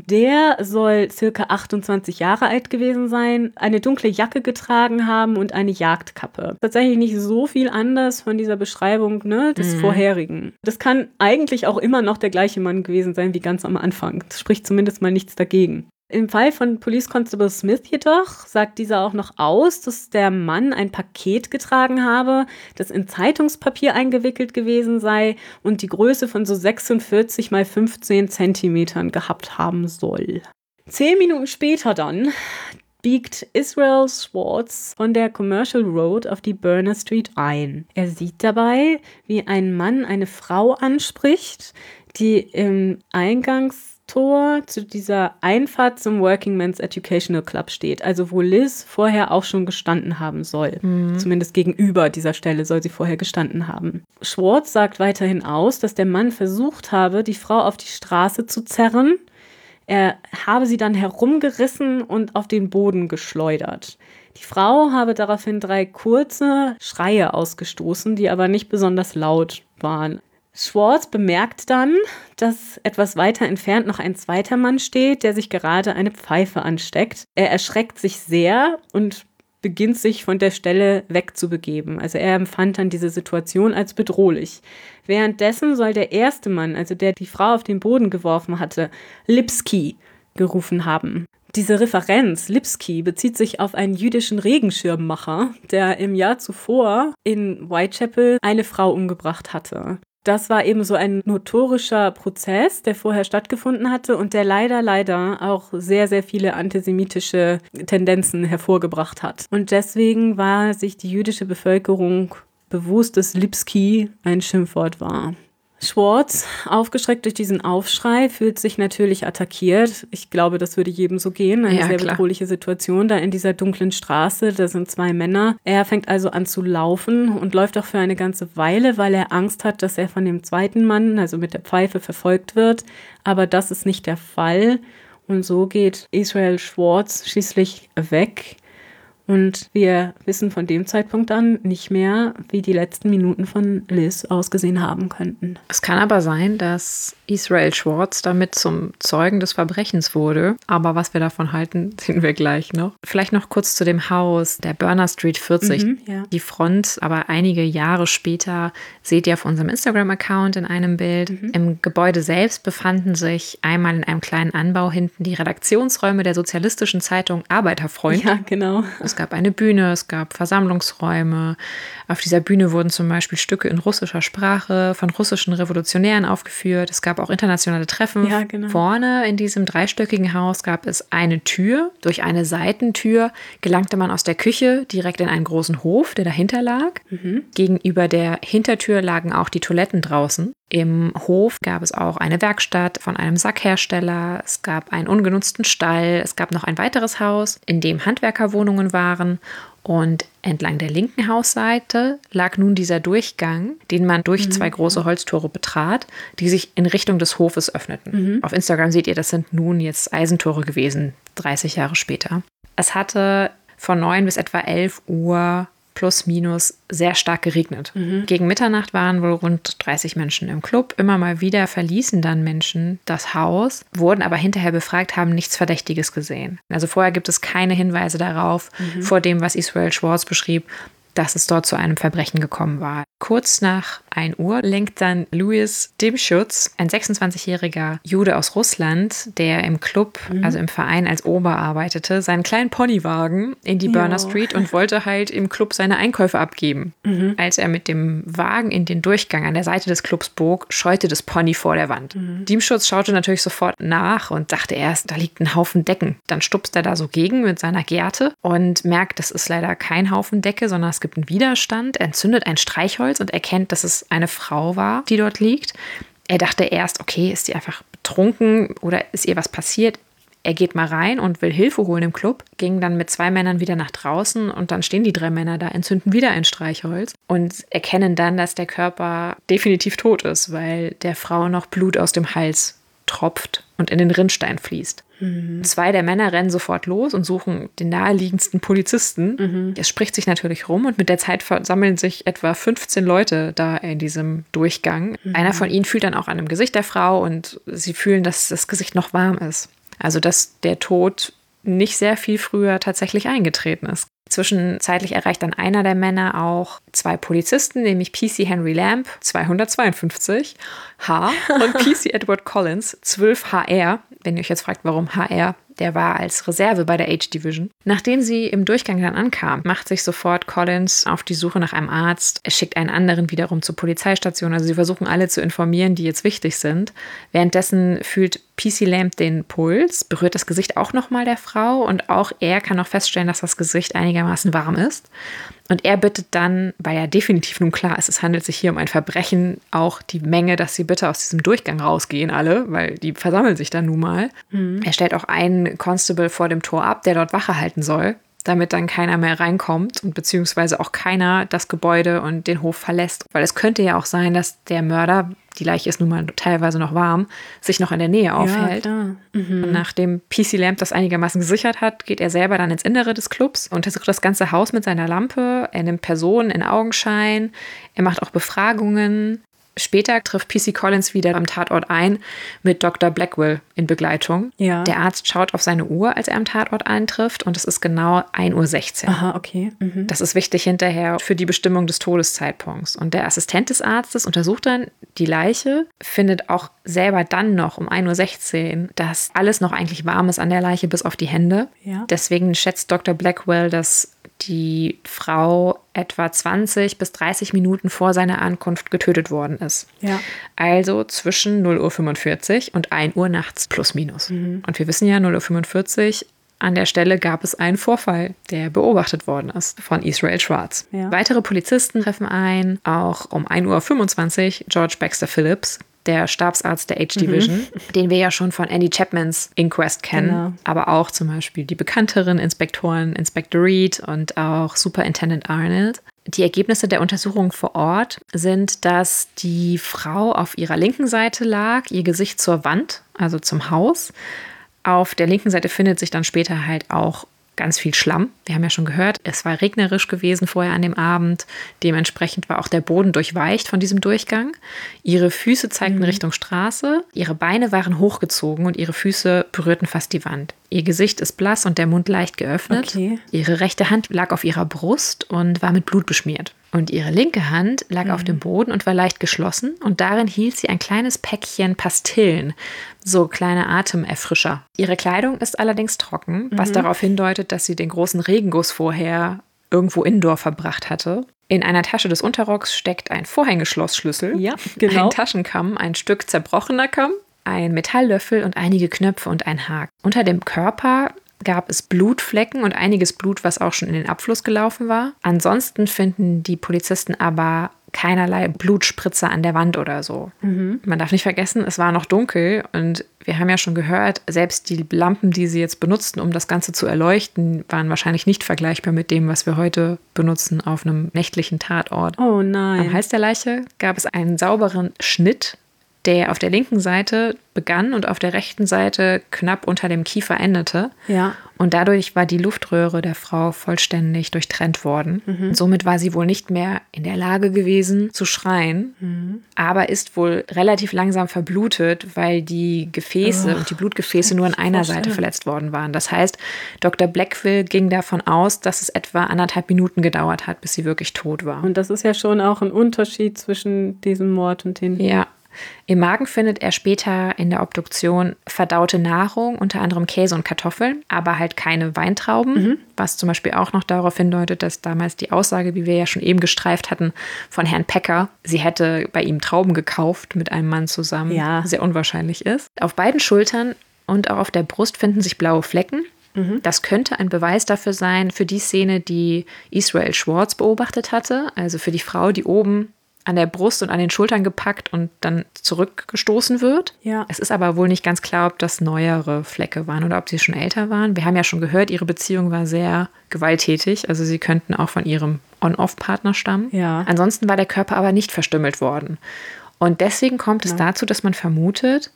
Der soll circa achtundzwanzig Jahre alt gewesen sein, eine dunkle Jacke getragen haben und eine Jagdkappe. Tatsächlich nicht so viel anders von dieser Beschreibung, ne, des mhm. vorherigen. Das kann eigentlich auch immer noch der gleiche Mann gewesen sein wie ganz am Anfang. Das spricht zumindest mal nichts dagegen. Im Fall von Police Constable Smith jedoch sagt dieser auch noch aus, dass der Mann ein Paket getragen habe, das in Zeitungspapier eingewickelt gewesen sei und die Größe von so sechsundvierzig mal fünfzehn Zentimetern gehabt haben soll. Zehn Minuten später dann biegt Israel Schwartz von der Commercial Road auf die Berner Street ein. Er sieht dabei, wie ein Mann eine Frau anspricht, die im Eingangs Tor zu dieser Einfahrt zum Working Men's Educational Club steht, also wo Liz vorher auch schon gestanden haben soll. Mhm. Zumindest gegenüber dieser Stelle soll sie vorher gestanden haben. Schwartz sagt weiterhin aus, dass der Mann versucht habe, die Frau auf die Straße zu zerren. Er habe sie dann herumgerissen und auf den Boden geschleudert. Die Frau habe daraufhin drei kurze Schreie ausgestoßen, die aber nicht besonders laut waren. Schwartz bemerkt dann, dass etwas weiter entfernt noch ein zweiter Mann steht, der sich gerade eine Pfeife ansteckt. Er erschreckt sich sehr und beginnt sich von der Stelle wegzubegeben. Also er empfand dann diese Situation als bedrohlich. Währenddessen soll der erste Mann, also der die Frau auf den Boden geworfen hatte, Lipski gerufen haben. Diese Referenz, Lipski, bezieht sich auf einen jüdischen Regenschirmmacher, der im Jahr zuvor in Whitechapel eine Frau umgebracht hatte. Das war eben so ein notorischer Prozess, der vorher stattgefunden hatte und der leider, leider auch sehr, sehr viele antisemitische Tendenzen hervorgebracht hat. Und deswegen war sich die jüdische Bevölkerung bewusst, dass Lipski ein Schimpfwort war. Schwartz, aufgeschreckt durch diesen Aufschrei, fühlt sich natürlich attackiert. Ich glaube, das würde jedem so gehen. Eine ja, sehr klar. bedrohliche Situation da in dieser dunklen Straße. Da sind zwei Männer. Er fängt also an zu laufen und läuft auch für eine ganze Weile, weil er Angst hat, dass er von dem zweiten Mann, also mit der Pfeife, verfolgt wird. Aber das ist nicht der Fall. Und so geht Israel Schwartz schließlich weg. Und wir wissen von dem Zeitpunkt an nicht mehr, wie die letzten Minuten von Liz ausgesehen haben könnten. Es kann aber sein, dass Israel Schwartz damit zum Zeugen des Verbrechens wurde. Aber was wir davon halten, sehen wir gleich noch. Vielleicht noch kurz zu dem Haus, der Berner Street vierzig. Mhm, ja. Die Front, aber einige Jahre später, seht ihr auf unserem Instagram-Account in einem Bild. Mhm. Im Gebäude selbst befanden sich einmal in einem kleinen Anbau hinten die Redaktionsräume der sozialistischen Zeitung Arbeiterfreund. Ja, genau. Es gab eine Bühne, es gab Versammlungsräume. Auf dieser Bühne wurden zum Beispiel Stücke in russischer Sprache von russischen Revolutionären aufgeführt. Es gab auch internationale Treffen. Ja, genau. Vorne in diesem dreistöckigen Haus gab es eine Tür. Durch eine Seitentür gelangte man aus der Küche direkt in einen großen Hof, der dahinter lag. Mhm. Gegenüber der Hintertür lagen auch die Toiletten draußen. Im Hof gab es auch eine Werkstatt von einem Sackhersteller. Es gab einen ungenutzten Stall. Es gab noch ein weiteres Haus, in dem Handwerkerwohnungen waren. Und entlang der linken Hausseite lag nun dieser Durchgang, den man durch mhm. zwei große Holztore betrat, die sich in Richtung des Hofes öffneten. Mhm. Auf Instagram seht ihr, das sind nun jetzt Eisentore gewesen, dreißig Jahre später. Es hatte von neun bis etwa elf Uhr plus minus sehr stark geregnet. Mhm. Gegen Mitternacht waren wohl rund dreißig Menschen im Club. Immer mal wieder verließen dann Menschen das Haus, wurden aber hinterher befragt, haben nichts Verdächtiges gesehen. Also vorher gibt es keine Hinweise darauf, mhm. vor dem, was Israel Schwartz beschrieb, dass es dort zu einem Verbrechen gekommen war. Kurz nach ein Uhr lenkt dann Louis Dimschutz, ein sechsundzwanzigjähriger Jude aus Russland, der im Club, mhm. also im Verein als Ober arbeitete, seinen kleinen Ponywagen in die Berner jo. Street und wollte halt im Club seine Einkäufe abgeben. Mhm. Als er mit dem Wagen in den Durchgang an der Seite des Clubs bog, scheute das Pony vor der Wand. Mhm. Dimschutz schaute natürlich sofort nach und dachte erst, da liegt ein Haufen Decken. Dann stupst er da so gegen mit seiner Gerte und merkt, das ist leider kein Haufen Decke, sondern es gibt einen Widerstand. Er entzündet ein Streichholz und erkennt, dass es eine Frau war, die dort liegt. Er dachte erst, okay, ist die einfach betrunken oder ist ihr was passiert? Er geht mal rein und will Hilfe holen im Club, ging dann mit zwei Männern wieder nach draußen und dann stehen die drei Männer da, entzünden wieder ein Streichholz und erkennen dann, dass der Körper definitiv tot ist, weil der Frau noch Blut aus dem Hals tropft und in den Rinnstein fließt. Mhm. Zwei der Männer rennen sofort los und suchen den naheliegendsten Polizisten. Mhm. Es spricht sich natürlich rum und mit der Zeit versammeln sich etwa fünfzehn Leute da in diesem Durchgang. Mhm. Einer von ihnen fühlt dann auch an dem Gesicht der Frau und sie fühlen, dass das Gesicht noch warm ist. Also dass der Tod nicht sehr viel früher tatsächlich eingetreten ist. Zwischenzeitlich erreicht dann einer der Männer auch zwei Polizisten, nämlich P C Henry Lamb, zweihundertzweiundfünfzig H und P C Edward Collins, zwölf H R. Wenn ihr euch jetzt fragt, warum H R, der war als Reserve bei der H-Division. Nachdem sie im Durchgang dann ankam, macht sich sofort Collins auf die Suche nach einem Arzt. Er schickt einen anderen wiederum zur Polizeistation. Also sie versuchen alle zu informieren, die jetzt wichtig sind. Währenddessen fühlt P C Lamb den Puls, berührt das Gesicht auch nochmal der Frau und auch er kann noch feststellen, dass das Gesicht einigermaßen warm ist. Und er bittet dann, weil ja definitiv nun klar ist, es handelt sich hier um ein Verbrechen, auch die Menge, dass sie bitte aus diesem Durchgang rausgehen alle, weil die versammeln sich dann nun mal. Mhm. Er stellt auch einen Constable vor dem Tor ab, der dort Wache halten soll, damit dann keiner mehr reinkommt und beziehungsweise auch keiner das Gebäude und den Hof verlässt. Weil es könnte ja auch sein, dass der Mörder, die Leiche ist nun mal teilweise noch warm, sich noch in der Nähe aufhält. Ja, klar. Mhm. Und nachdem P C Lamb das einigermaßen gesichert hat, geht er selber dann ins Innere des Clubs, untersucht das ganze Haus mit seiner Lampe, er nimmt Personen in Augenschein, er macht auch Befragungen. Später trifft P C Collins wieder am Tatort ein mit Doktor Blackwell in Begleitung. Ja. Der Arzt schaut auf seine Uhr, als er am Tatort eintrifft und es ist genau ein Uhr sechzehn. Aha, okay. Mhm. Das ist wichtig hinterher für die Bestimmung des Todeszeitpunkts. Und der Assistent des Arztes untersucht dann die Leiche, findet auch selber dann noch um ein Uhr sechzehn, dass alles noch eigentlich warm ist an der Leiche bis auf die Hände. Ja. Deswegen schätzt Doktor Blackwell, dass die Frau etwa zwanzig bis dreißig Minuten vor seiner Ankunft getötet worden ist. Ja. Also zwischen null Uhr fünfundvierzig und ein Uhr nachts plus minus. Mhm. Und wir wissen ja, null Uhr fünfundvierzig, an der Stelle gab es einen Vorfall, der beobachtet worden ist von Israel Schwartz. Ja. Weitere Polizisten treffen ein, auch um ein Uhr fünfundzwanzig George Baxter Phillips, der Stabsarzt der H-Division, mhm. den wir ja schon von Andy Chapmans Inquest kennen, genau. aber auch zum Beispiel die bekannteren Inspektoren Inspector Reed und auch Superintendent Arnold. Die Ergebnisse der Untersuchung vor Ort sind, dass die Frau auf ihrer linken Seite lag, ihr Gesicht zur Wand, also zum Haus. Auf der linken Seite findet sich dann später halt auch ganz viel Schlamm. Wir haben ja schon gehört, es war regnerisch gewesen vorher an dem Abend. Dementsprechend war auch der Boden durchweicht von diesem Durchgang. Ihre Füße zeigten mhm. Richtung Straße. Ihre Beine waren hochgezogen und ihre Füße berührten fast die Wand. Ihr Gesicht ist blass und der Mund leicht geöffnet. Okay. Ihre rechte Hand lag auf ihrer Brust und war mit Blut beschmiert. Und ihre linke Hand lag mhm. auf dem Boden und war leicht geschlossen. Und darin hielt sie ein kleines Päckchen Pastillen, so kleine Atemerfrischer. Ihre Kleidung ist allerdings trocken, was mhm. darauf hindeutet, dass sie den großen Regenguss vorher irgendwo indoor verbracht hatte. In einer Tasche des Unterrocks steckt ein Vorhängeschlossschlüssel, ja, genau. ein Taschenkamm, ein Stück zerbrochener Kamm, ein Metalllöffel und einige Knöpfe und ein Haken. Unter dem Körper gab es Blutflecken und einiges Blut, was auch schon in den Abfluss gelaufen war. Ansonsten finden die Polizisten aber keinerlei Blutspritzer an der Wand oder so. Mhm. Man darf nicht vergessen, es war noch dunkel und wir haben ja schon gehört, selbst die Lampen, die sie jetzt benutzten, um das Ganze zu erleuchten, waren wahrscheinlich nicht vergleichbar mit dem, was wir heute benutzen auf einem nächtlichen Tatort. Oh nein. Am Hals der Leiche gab es einen sauberen Schnitt, der auf der linken Seite begann und auf der rechten Seite knapp unter dem Kiefer endete. Ja. Und dadurch war die Luftröhre der Frau vollständig durchtrennt worden. Mhm. Somit war sie wohl nicht mehr in der Lage gewesen zu schreien, mhm. aber ist wohl relativ langsam verblutet, weil die Gefäße oh, und die Blutgefäße nur an einer vorstellen. Seite verletzt worden waren. Das heißt, Doktor Blackwell ging davon aus, dass es etwa anderthalb Minuten gedauert hat, bis sie wirklich tot war. Und das ist ja schon auch ein Unterschied zwischen diesem Mord und den... Ja. Im Magen findet er später in der Obduktion verdaute Nahrung, unter anderem Käse und Kartoffeln, aber halt keine Weintrauben, mhm. was zum Beispiel auch noch darauf hindeutet, dass damals die Aussage, wie wir ja schon eben gestreift hatten, von Herrn Pecker, sie hätte bei ihm Trauben gekauft mit einem Mann zusammen, ja. sehr unwahrscheinlich ist. Auf beiden Schultern und auch auf der Brust finden sich blaue Flecken. Mhm. Das könnte ein Beweis dafür sein, für die Szene, die Israel Schwartz beobachtet hatte, also für die Frau, die oben an der Brust und an den Schultern gepackt und dann zurückgestoßen wird. Ja. Es ist aber wohl nicht ganz klar, ob das neuere Flecke waren oder ob sie schon älter waren. Wir haben ja schon gehört, ihre Beziehung war sehr gewalttätig. Also sie könnten auch von ihrem On-Off-Partner stammen. Ja. Ansonsten war der Körper aber nicht verstümmelt worden. Und deswegen kommt es ja. dazu, dass man vermutet,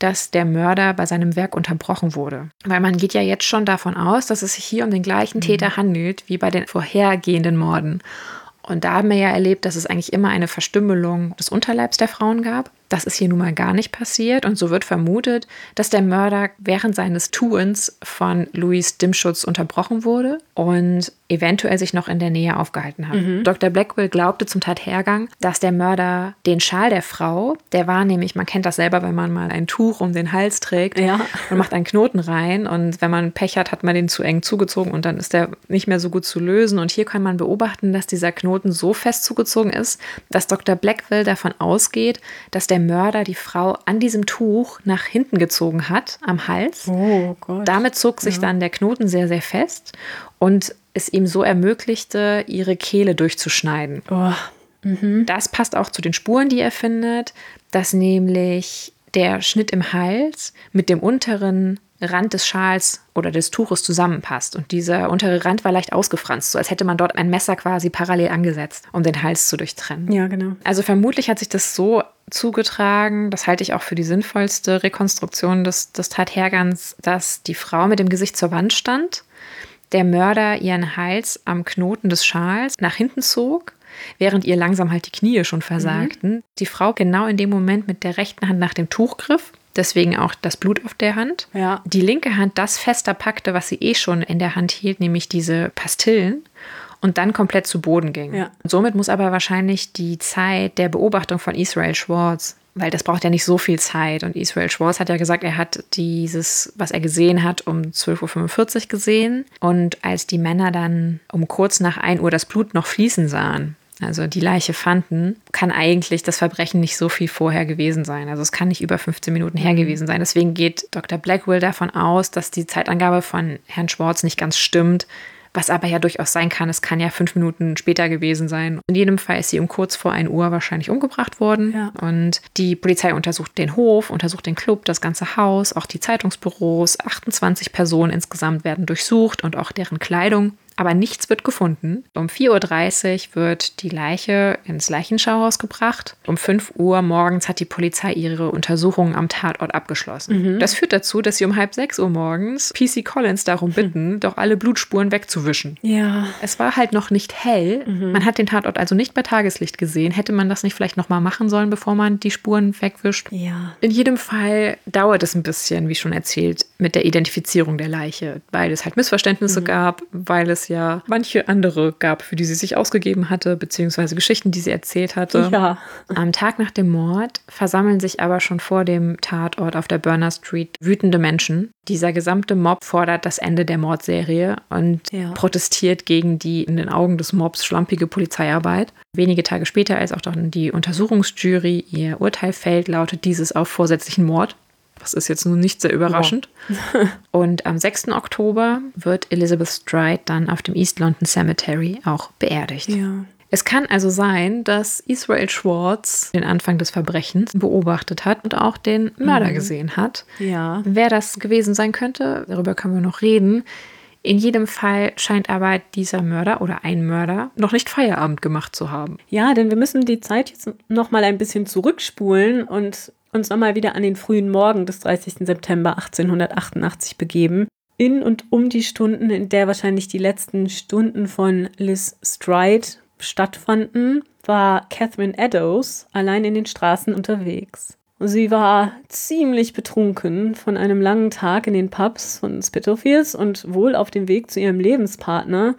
dass der Mörder bei seinem Werk unterbrochen wurde. Weil man geht ja jetzt schon davon aus, dass es sich hier um den gleichen Täter handelt wie bei den vorhergehenden Morden. Und da haben wir ja erlebt, dass es eigentlich immer eine Verstümmelung des Unterleibs der Frauen gab. Das ist hier nun mal gar nicht passiert. Und so wird vermutet, dass der Mörder während seines Tuens von Louise Dimschutz unterbrochen wurde und eventuell sich noch in der Nähe aufgehalten hat. Mhm. Doktor Blackwell glaubte zum Tathergang, dass der Mörder den Schal der Frau, der war nämlich, man kennt das selber, wenn man mal ein Tuch um den Hals trägt ja. und macht einen Knoten rein. Und wenn man Pech hat, hat man den zu eng zugezogen und dann ist der nicht mehr so gut zu lösen. Und hier kann man beobachten, dass dieser Knoten so fest zugezogen ist, dass Doktor Blackwell davon ausgeht, dass der Mörder die Frau an diesem Tuch nach hinten gezogen hat, am Hals. Oh Gott. Damit zog sich ja. dann der Knoten sehr, sehr fest und es ihm so ermöglichte, ihre Kehle durchzuschneiden. Oh. Mhm. Das passt auch zu den Spuren, die er findet, dass nämlich der Schnitt im Hals mit dem unteren Rand des Schals oder des Tuches zusammenpasst. Und dieser untere Rand war leicht ausgefranst, so als hätte man dort ein Messer quasi parallel angesetzt, um den Hals zu durchtrennen. Ja, genau. Also vermutlich hat sich das so zugetragen, das halte ich auch für die sinnvollste Rekonstruktion des, des Tathergangs, dass die Frau mit dem Gesicht zur Wand stand, der Mörder ihren Hals am Knoten des Schals nach hinten zog, während ihr langsam halt die Knie schon versagten. Mhm. Die Frau genau in dem Moment mit der rechten Hand nach dem Tuch griff, deswegen auch das Blut auf der Hand. Ja. Die linke Hand das fester packte, was sie eh schon in der Hand hielt, nämlich diese Pastillen, und dann komplett zu Boden ging. Ja. Somit muss aber wahrscheinlich die Zeit der Beobachtung von Israel Schwartz, weil das braucht ja nicht so viel Zeit. Und Israel Schwartz hat ja gesagt, er hat dieses, was er gesehen hat, um zwölf Uhr fünfundvierzig gesehen. Und als die Männer dann um kurz nach ein Uhr das Blut noch fließen sahen, also die Leiche fanden, kann eigentlich das Verbrechen nicht so viel vorher gewesen sein. Also es kann nicht über fünfzehn Minuten her gewesen sein. Deswegen geht Doktor Blackwell davon aus, dass die Zeitangabe von Herrn Schwartz nicht ganz stimmt. Was aber ja durchaus sein kann, es kann ja fünf Minuten später gewesen sein. In jedem Fall ist sie um kurz vor ein Uhr wahrscheinlich umgebracht worden. Ja. Und die Polizei untersucht den Hof, untersucht den Club, das ganze Haus, auch die Zeitungsbüros. achtundzwanzig Personen insgesamt werden durchsucht und auch deren Kleidung. Aber nichts wird gefunden. Um vier Uhr dreißig wird die Leiche ins Leichenschauhaus gebracht. Um fünf Uhr morgens hat die Polizei ihre Untersuchungen am Tatort abgeschlossen. Mhm. Das führt dazu, dass sie um halb sechs Uhr morgens P C Collins darum bitten, mhm. doch alle Blutspuren wegzuwischen. Ja. Es war halt noch nicht hell. Mhm. Man hat den Tatort also nicht bei Tageslicht gesehen. Hätte man das nicht vielleicht nochmal machen sollen, bevor man die Spuren wegwischt? Ja. In jedem Fall dauert es ein bisschen, wie schon erzählt, mit der Identifizierung der Leiche, weil es halt Missverständnisse mhm. gab, weil es ja manche andere gab, für die sie sich ausgegeben hatte, beziehungsweise Geschichten, die sie erzählt hatte. Ja. Am Tag nach dem Mord versammeln sich aber schon vor dem Tatort auf der Burner Street wütende Menschen. Dieser gesamte Mob fordert das Ende der Mordserie und ja. protestiert gegen die in den Augen des Mobs schlampige Polizeiarbeit. Wenige Tage später, als auch dann die Untersuchungsjury ihr Urteil fällt, lautet dieses auf vorsätzlichen Mord. Das ist jetzt nun nicht sehr überraschend. Wow. Und am sechsten Oktober wird Elizabeth Stride dann auf dem East London Cemetery auch beerdigt. Ja. Es kann also sein, dass Israel Schwartz den Anfang des Verbrechens beobachtet hat und auch den Mörder mhm. gesehen hat. Ja. Wer das gewesen sein könnte, darüber können wir noch reden. In jedem Fall scheint aber dieser Mörder oder ein Mörder noch nicht Feierabend gemacht zu haben. Ja, denn wir müssen die Zeit jetzt noch mal ein bisschen zurückspulen und uns nochmal wieder an den frühen Morgen des dreißigsten September achtzehnhundertachtundachtzig begeben. In und um die Stunden, in der wahrscheinlich die letzten Stunden von Liz Stride stattfanden, war Catherine Eddowes allein in den Straßen unterwegs. Sie war ziemlich betrunken von einem langen Tag in den Pubs von Spitalfields und wohl auf dem Weg zu ihrem Lebenspartner.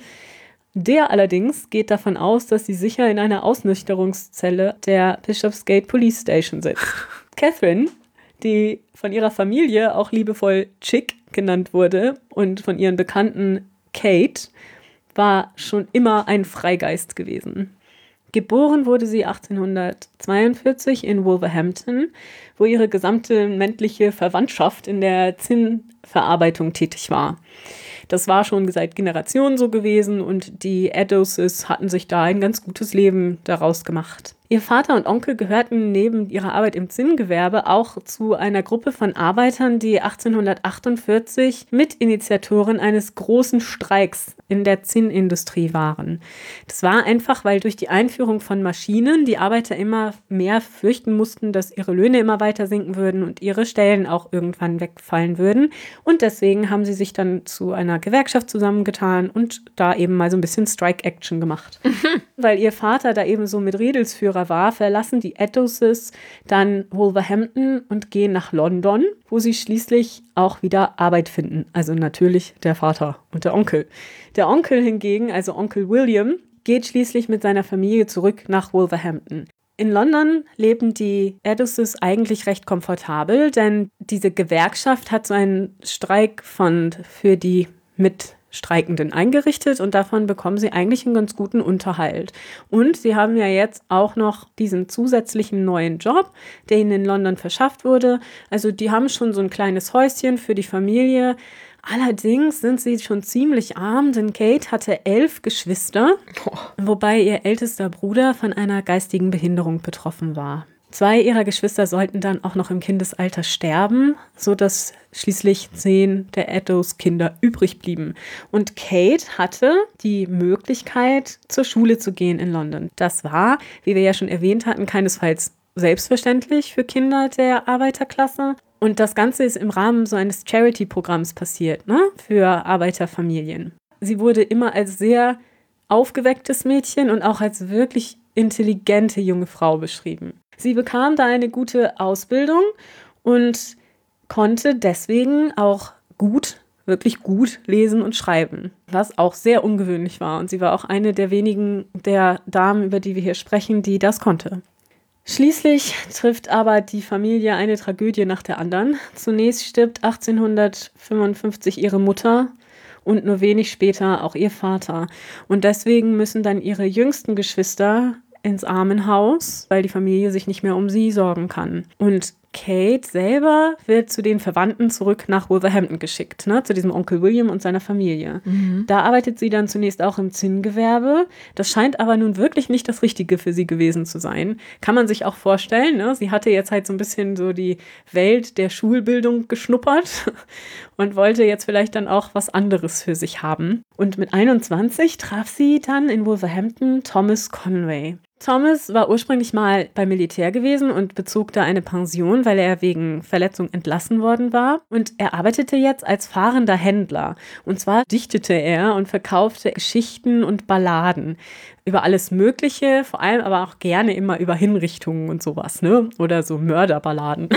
Der allerdings geht davon aus, dass sie sicher in einer Ausnüchterungszelle der Bishopsgate Police Station sitzt. Catherine, die von ihrer Familie auch liebevoll Chick genannt wurde und von ihren Bekannten Kate, war schon immer ein Freigeist gewesen. Geboren wurde sie achtzehnhundertzweiundvierzig in Wolverhampton, wo ihre gesamte männliche Verwandtschaft in der Zinnverarbeitung tätig war. Das war schon seit Generationen so gewesen und die Eddowses hatten sich da ein ganz gutes Leben daraus gemacht. Ihr Vater und Onkel gehörten neben ihrer Arbeit im Zinngewerbe auch zu einer Gruppe von Arbeitern, die achtzehnhundertachtundvierzig Mitinitiatoren eines großen Streiks in der Zinnindustrie waren. Das war einfach, weil durch die Einführung von Maschinen die Arbeiter immer mehr fürchten mussten, dass ihre Löhne immer weiter sinken würden und ihre Stellen auch irgendwann wegfallen würden. Und deswegen haben sie sich dann zu einer Gewerkschaft zusammengetan und da eben mal so ein bisschen Strike-Action gemacht. Mhm. Weil ihr Vater da eben so mit Redelsführer war, verlassen die Eddowses dann Wolverhampton und gehen nach London, wo sie schließlich auch wieder Arbeit finden. Also natürlich der Vater und der Onkel. Der Onkel hingegen, also Onkel William, geht schließlich mit seiner Familie zurück nach Wolverhampton. In London leben die Eddowses eigentlich recht komfortabel, denn diese Gewerkschaft hat so einen Streikfond für die Mitstreikenden eingerichtet und davon bekommen sie eigentlich einen ganz guten Unterhalt. Und sie haben ja jetzt auch noch diesen zusätzlichen neuen Job, der ihnen in London verschafft wurde. Also die haben schon so ein kleines Häuschen für die Familie. Allerdings sind sie schon ziemlich arm, denn Kate hatte elf Geschwister, Boah. wobei ihr ältester Bruder von einer geistigen Behinderung betroffen war. Zwei ihrer Geschwister sollten dann auch noch im Kindesalter sterben, sodass schließlich zehn der Eddowes-Kinder übrig blieben. Und Kate hatte die Möglichkeit, zur Schule zu gehen in London. Das war, wie wir ja schon erwähnt hatten, keinesfalls selbstverständlich für Kinder der Arbeiterklasse. Und das Ganze ist im Rahmen so eines Charity-Programms passiert, ne, für Arbeiterfamilien. Sie wurde immer als sehr aufgewecktes Mädchen und auch als wirklich intelligente junge Frau beschrieben. Sie bekam da eine gute Ausbildung und konnte deswegen auch gut, wirklich gut lesen und schreiben, was auch sehr ungewöhnlich war. Und sie war auch eine der wenigen der Damen, über die wir hier sprechen, die das konnte. Schließlich trifft aber die Familie eine Tragödie nach der anderen. Zunächst stirbt achtzehnhundertfünfundfünfzig ihre Mutter und nur wenig später auch ihr Vater. Und deswegen müssen dann ihre jüngsten Geschwister ins Armenhaus, weil die Familie sich nicht mehr um sie sorgen kann. Und Kate selber wird zu den Verwandten zurück nach Wolverhampton geschickt, ne, zu diesem Onkel William und seiner Familie. Mhm. Da arbeitet sie dann zunächst auch im Zinngewerbe. Das scheint aber nun wirklich nicht das Richtige für sie gewesen zu sein. Kann man sich auch vorstellen, ne? Sie hatte jetzt halt so ein bisschen so die Welt der Schulbildung geschnuppert und wollte jetzt vielleicht dann auch was anderes für sich haben. Und mit einundzwanzig traf sie dann in Wolverhampton Thomas Conway. Thomas war ursprünglich mal beim Militär gewesen und bezog da eine Pension, weil er wegen Verletzung entlassen worden war. Und er arbeitete jetzt als fahrender Händler. Und zwar dichtete er und verkaufte Geschichten und Balladen über alles Mögliche, vor allem aber auch gerne immer über Hinrichtungen und sowas, ne? Oder so Mörderballaden.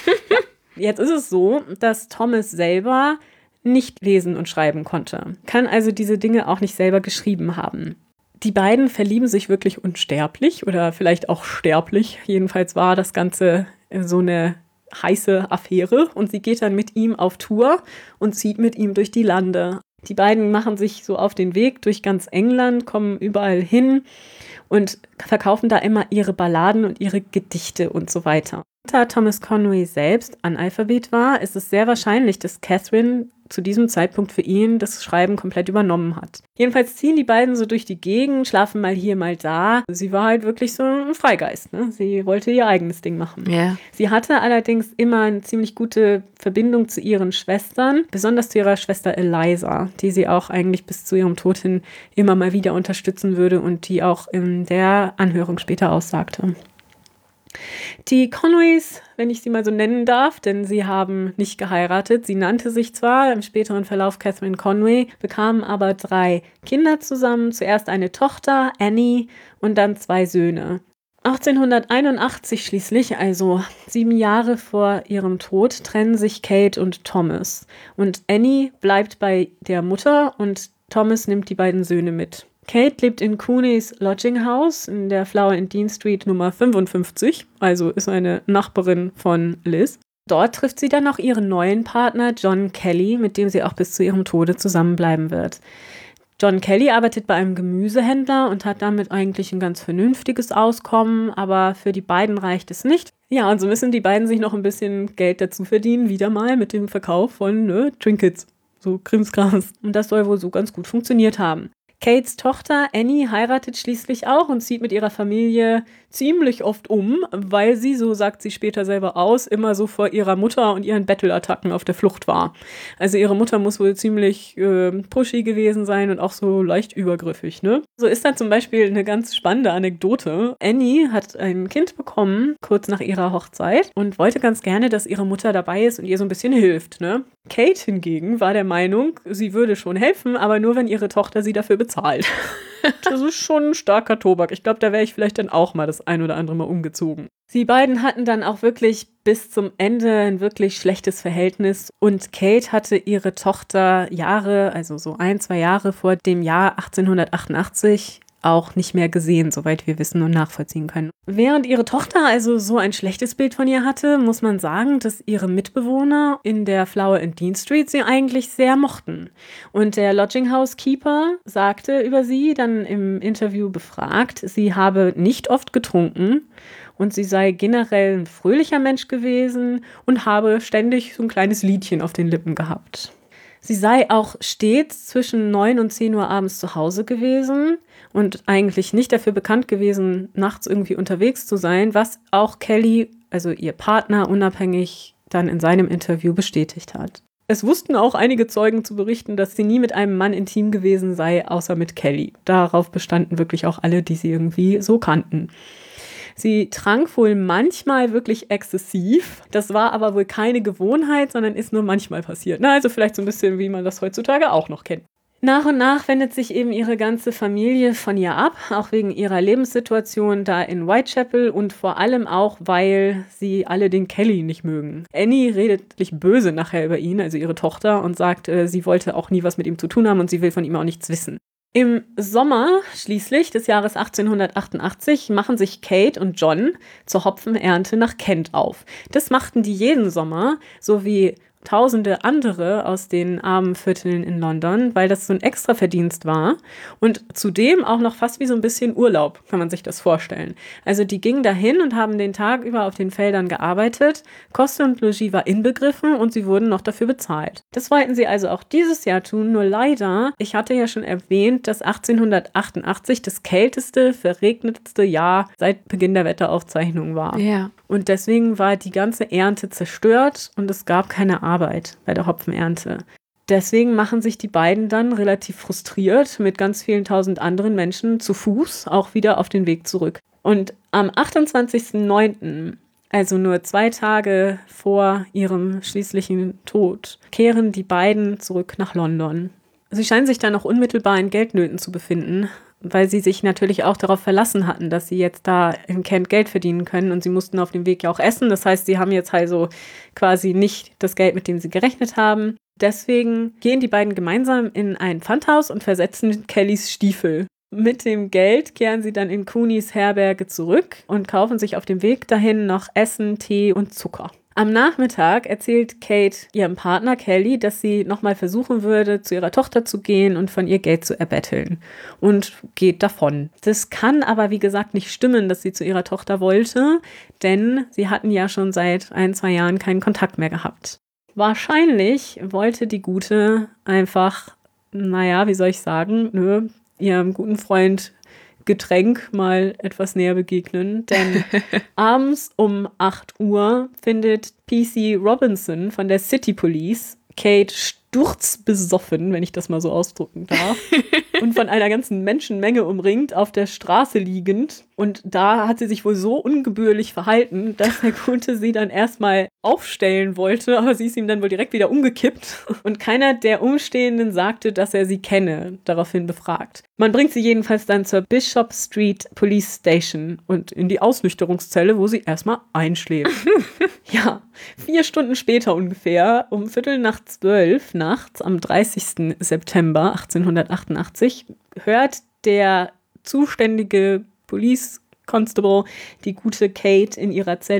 Jetzt ist es so, dass Thomas selber nicht lesen und schreiben konnte. Kann also diese Dinge auch nicht selber geschrieben haben. Die beiden verlieben sich wirklich unsterblich oder vielleicht auch sterblich. Jedenfalls war das Ganze so eine heiße Affäre und sie geht dann mit ihm auf Tour und zieht mit ihm durch die Lande. Die beiden machen sich so auf den Weg durch ganz England, kommen überall hin und verkaufen da immer ihre Balladen und ihre Gedichte und so weiter. Da Thomas Conway selbst Analphabet war, ist es sehr wahrscheinlich, dass Catherine zu diesem Zeitpunkt für ihn das Schreiben komplett übernommen hat. Jedenfalls ziehen die beiden so durch die Gegend, schlafen mal hier, mal da. Sie war halt wirklich so ein Freigeist, ne? Sie wollte ihr eigenes Ding machen. Yeah. Sie hatte allerdings immer eine ziemlich gute Verbindung zu ihren Schwestern, besonders zu ihrer Schwester Eliza, die sie auch eigentlich bis zu ihrem Tod hin immer mal wieder unterstützen würde und die auch in der Anhörung später aussagte. Die Conways, wenn ich sie mal so nennen darf, denn sie haben nicht geheiratet. Sie nannte sich zwar im späteren Verlauf Catherine Conway, bekamen aber drei Kinder zusammen. Zuerst eine Tochter, Annie, und dann zwei Söhne. achtzehnhunderteinundachtzig schließlich, also sieben Jahre vor ihrem Tod, trennen sich Kate und Thomas. Und Annie bleibt bei der Mutter und Thomas nimmt die beiden Söhne mit. Kate lebt in Cooneys Lodging House in der Flower and Dean Street Nummer fünfundfünfzig, also ist eine Nachbarin von Liz. Dort trifft sie dann auch ihren neuen Partner John Kelly, mit dem sie auch bis zu ihrem Tode zusammenbleiben wird. John Kelly arbeitet bei einem Gemüsehändler und hat damit eigentlich ein ganz vernünftiges Auskommen, aber für die beiden reicht es nicht. Ja, und so müssen die beiden sich noch ein bisschen Geld dazu verdienen, wieder mal mit dem Verkauf von ne, Trinkets, so Krimskrams. Und das soll wohl so ganz gut funktioniert haben. Kates Tochter Annie heiratet schließlich auch und zieht mit ihrer Familie ziemlich oft um, weil sie, so sagt sie später selber aus, immer so vor ihrer Mutter und ihren Bettelattacken auf der Flucht war. Also ihre Mutter muss wohl ziemlich äh, pushy gewesen sein und auch so leicht übergriffig, ne? So ist da zum Beispiel eine ganz spannende Anekdote. Annie hat ein Kind bekommen, kurz nach ihrer Hochzeit, und wollte ganz gerne, dass ihre Mutter dabei ist und ihr so ein bisschen hilft, ne? Kate hingegen war der Meinung, sie würde schon helfen, aber nur, wenn ihre Tochter sie dafür bezahlt. Das ist schon ein starker Tobak. Ich glaube, da wäre ich vielleicht dann auch mal das ein oder andere Mal umgezogen. Sie beiden hatten dann auch wirklich bis zum Ende ein wirklich schlechtes Verhältnis. Und Kate hatte ihre Tochter Jahre, also so ein, zwei Jahre vor dem Jahr achtzehnhundertachtundachtzig auch nicht mehr gesehen, soweit wir wissen und nachvollziehen können. Während ihre Tochter also so ein schlechtes Bild von ihr hatte, muss man sagen, dass ihre Mitbewohner in der Flower and Dean Street sie eigentlich sehr mochten. Und der Lodging House Keeper sagte über sie dann im Interview befragt, sie habe nicht oft getrunken und sie sei generell ein fröhlicher Mensch gewesen und habe ständig so ein kleines Liedchen auf den Lippen gehabt. Sie sei auch stets zwischen neun und zehn Uhr abends zu Hause gewesen und eigentlich nicht dafür bekannt gewesen, nachts irgendwie unterwegs zu sein, was auch Kelly, also ihr Partner, unabhängig dann in seinem Interview bestätigt hat. Es wussten auch einige Zeugen zu berichten, dass sie nie mit einem Mann intim gewesen sei, außer mit Kelly. Darauf bestanden wirklich auch alle, die sie irgendwie so kannten. Sie trank wohl manchmal wirklich exzessiv. Das war aber wohl keine Gewohnheit, sondern ist nur manchmal passiert. Na, also vielleicht so ein bisschen, wie man das heutzutage auch noch kennt. Nach und nach wendet sich eben ihre ganze Familie von ihr ab, auch wegen ihrer Lebenssituation da in Whitechapel und vor allem auch, weil sie alle den Kelly nicht mögen. Annie redet wirklich böse nachher über ihn, also ihre Tochter, und sagt, äh, sie wollte auch nie was mit ihm zu tun haben und sie will von ihm auch nichts wissen. Im Sommer schließlich des Jahres achtzehnhundertachtundachtzig machen sich Kate und John zur Hopfenernte nach Kent auf. Das machten die jeden Sommer, so wie tausende andere aus den armen Vierteln in London, weil das so ein Extraverdienst war und zudem auch noch fast wie so ein bisschen Urlaub, kann man sich das vorstellen. Also die gingen dahin und haben den Tag über auf den Feldern gearbeitet, Kost und Logis war inbegriffen und sie wurden noch dafür bezahlt. Das wollten sie also auch dieses Jahr tun, nur leider, ich hatte ja schon erwähnt, dass achtzehnhundertachtundachtzig das kälteste, verregnetste Jahr seit Beginn der Wetteraufzeichnung war. Ja. Und deswegen war die ganze Ernte zerstört und es gab keine Arbeit bei der Hopfenernte. Deswegen machen sich die beiden dann relativ frustriert mit ganz vielen tausend anderen Menschen zu Fuß auch wieder auf den Weg zurück. Und am achtundzwanzigsten neunten, also nur zwei Tage vor ihrem schließlichen Tod, kehren die beiden zurück nach London. Sie scheinen sich dann noch unmittelbar in Geldnöten zu befinden, weil sie sich natürlich auch darauf verlassen hatten, dass sie jetzt da in Kent Geld verdienen können und sie mussten auf dem Weg ja auch essen. Das heißt, sie haben jetzt also quasi nicht das Geld, mit dem sie gerechnet haben. Deswegen gehen die beiden gemeinsam in ein Pfandhaus und versetzen Kellys Stiefel. Mit dem Geld kehren sie dann in Cooneys Herberge zurück und kaufen sich auf dem Weg dahin noch Essen, Tee und Zucker. Am Nachmittag erzählt Kate ihrem Partner Kelly, dass sie nochmal versuchen würde, zu ihrer Tochter zu gehen und von ihr Geld zu erbetteln und geht davon. Das kann aber, wie gesagt, nicht stimmen, dass sie zu ihrer Tochter wollte, denn sie hatten ja schon seit ein, zwei Jahren keinen Kontakt mehr gehabt. Wahrscheinlich wollte die Gute einfach, naja, wie soll ich sagen, nö, ihrem guten Freund Getränk mal etwas näher begegnen, denn abends um acht Uhr findet P C Robinson von der City Police Kate sturzbesoffen, wenn ich das mal so ausdrücken darf, und von einer ganzen Menschenmenge umringt, auf der Straße liegend. Und da hat sie sich wohl so ungebührlich verhalten, dass der Gute sie dann erstmal aufstellen wollte, aber sie ist ihm dann wohl direkt wieder umgekippt. Und keiner der Umstehenden sagte, dass er sie kenne, daraufhin befragt. Man bringt sie jedenfalls dann zur Bishop Street Police Station und in die Ausnüchterungszelle, wo sie erstmal einschläft. Ja, vier Stunden später ungefähr, um Viertel nach zwölf nachts am dreißigsten September achtzehnhundertachtundachtzig, hört der zuständige Police Constable die gute Kate in ihrer Zelle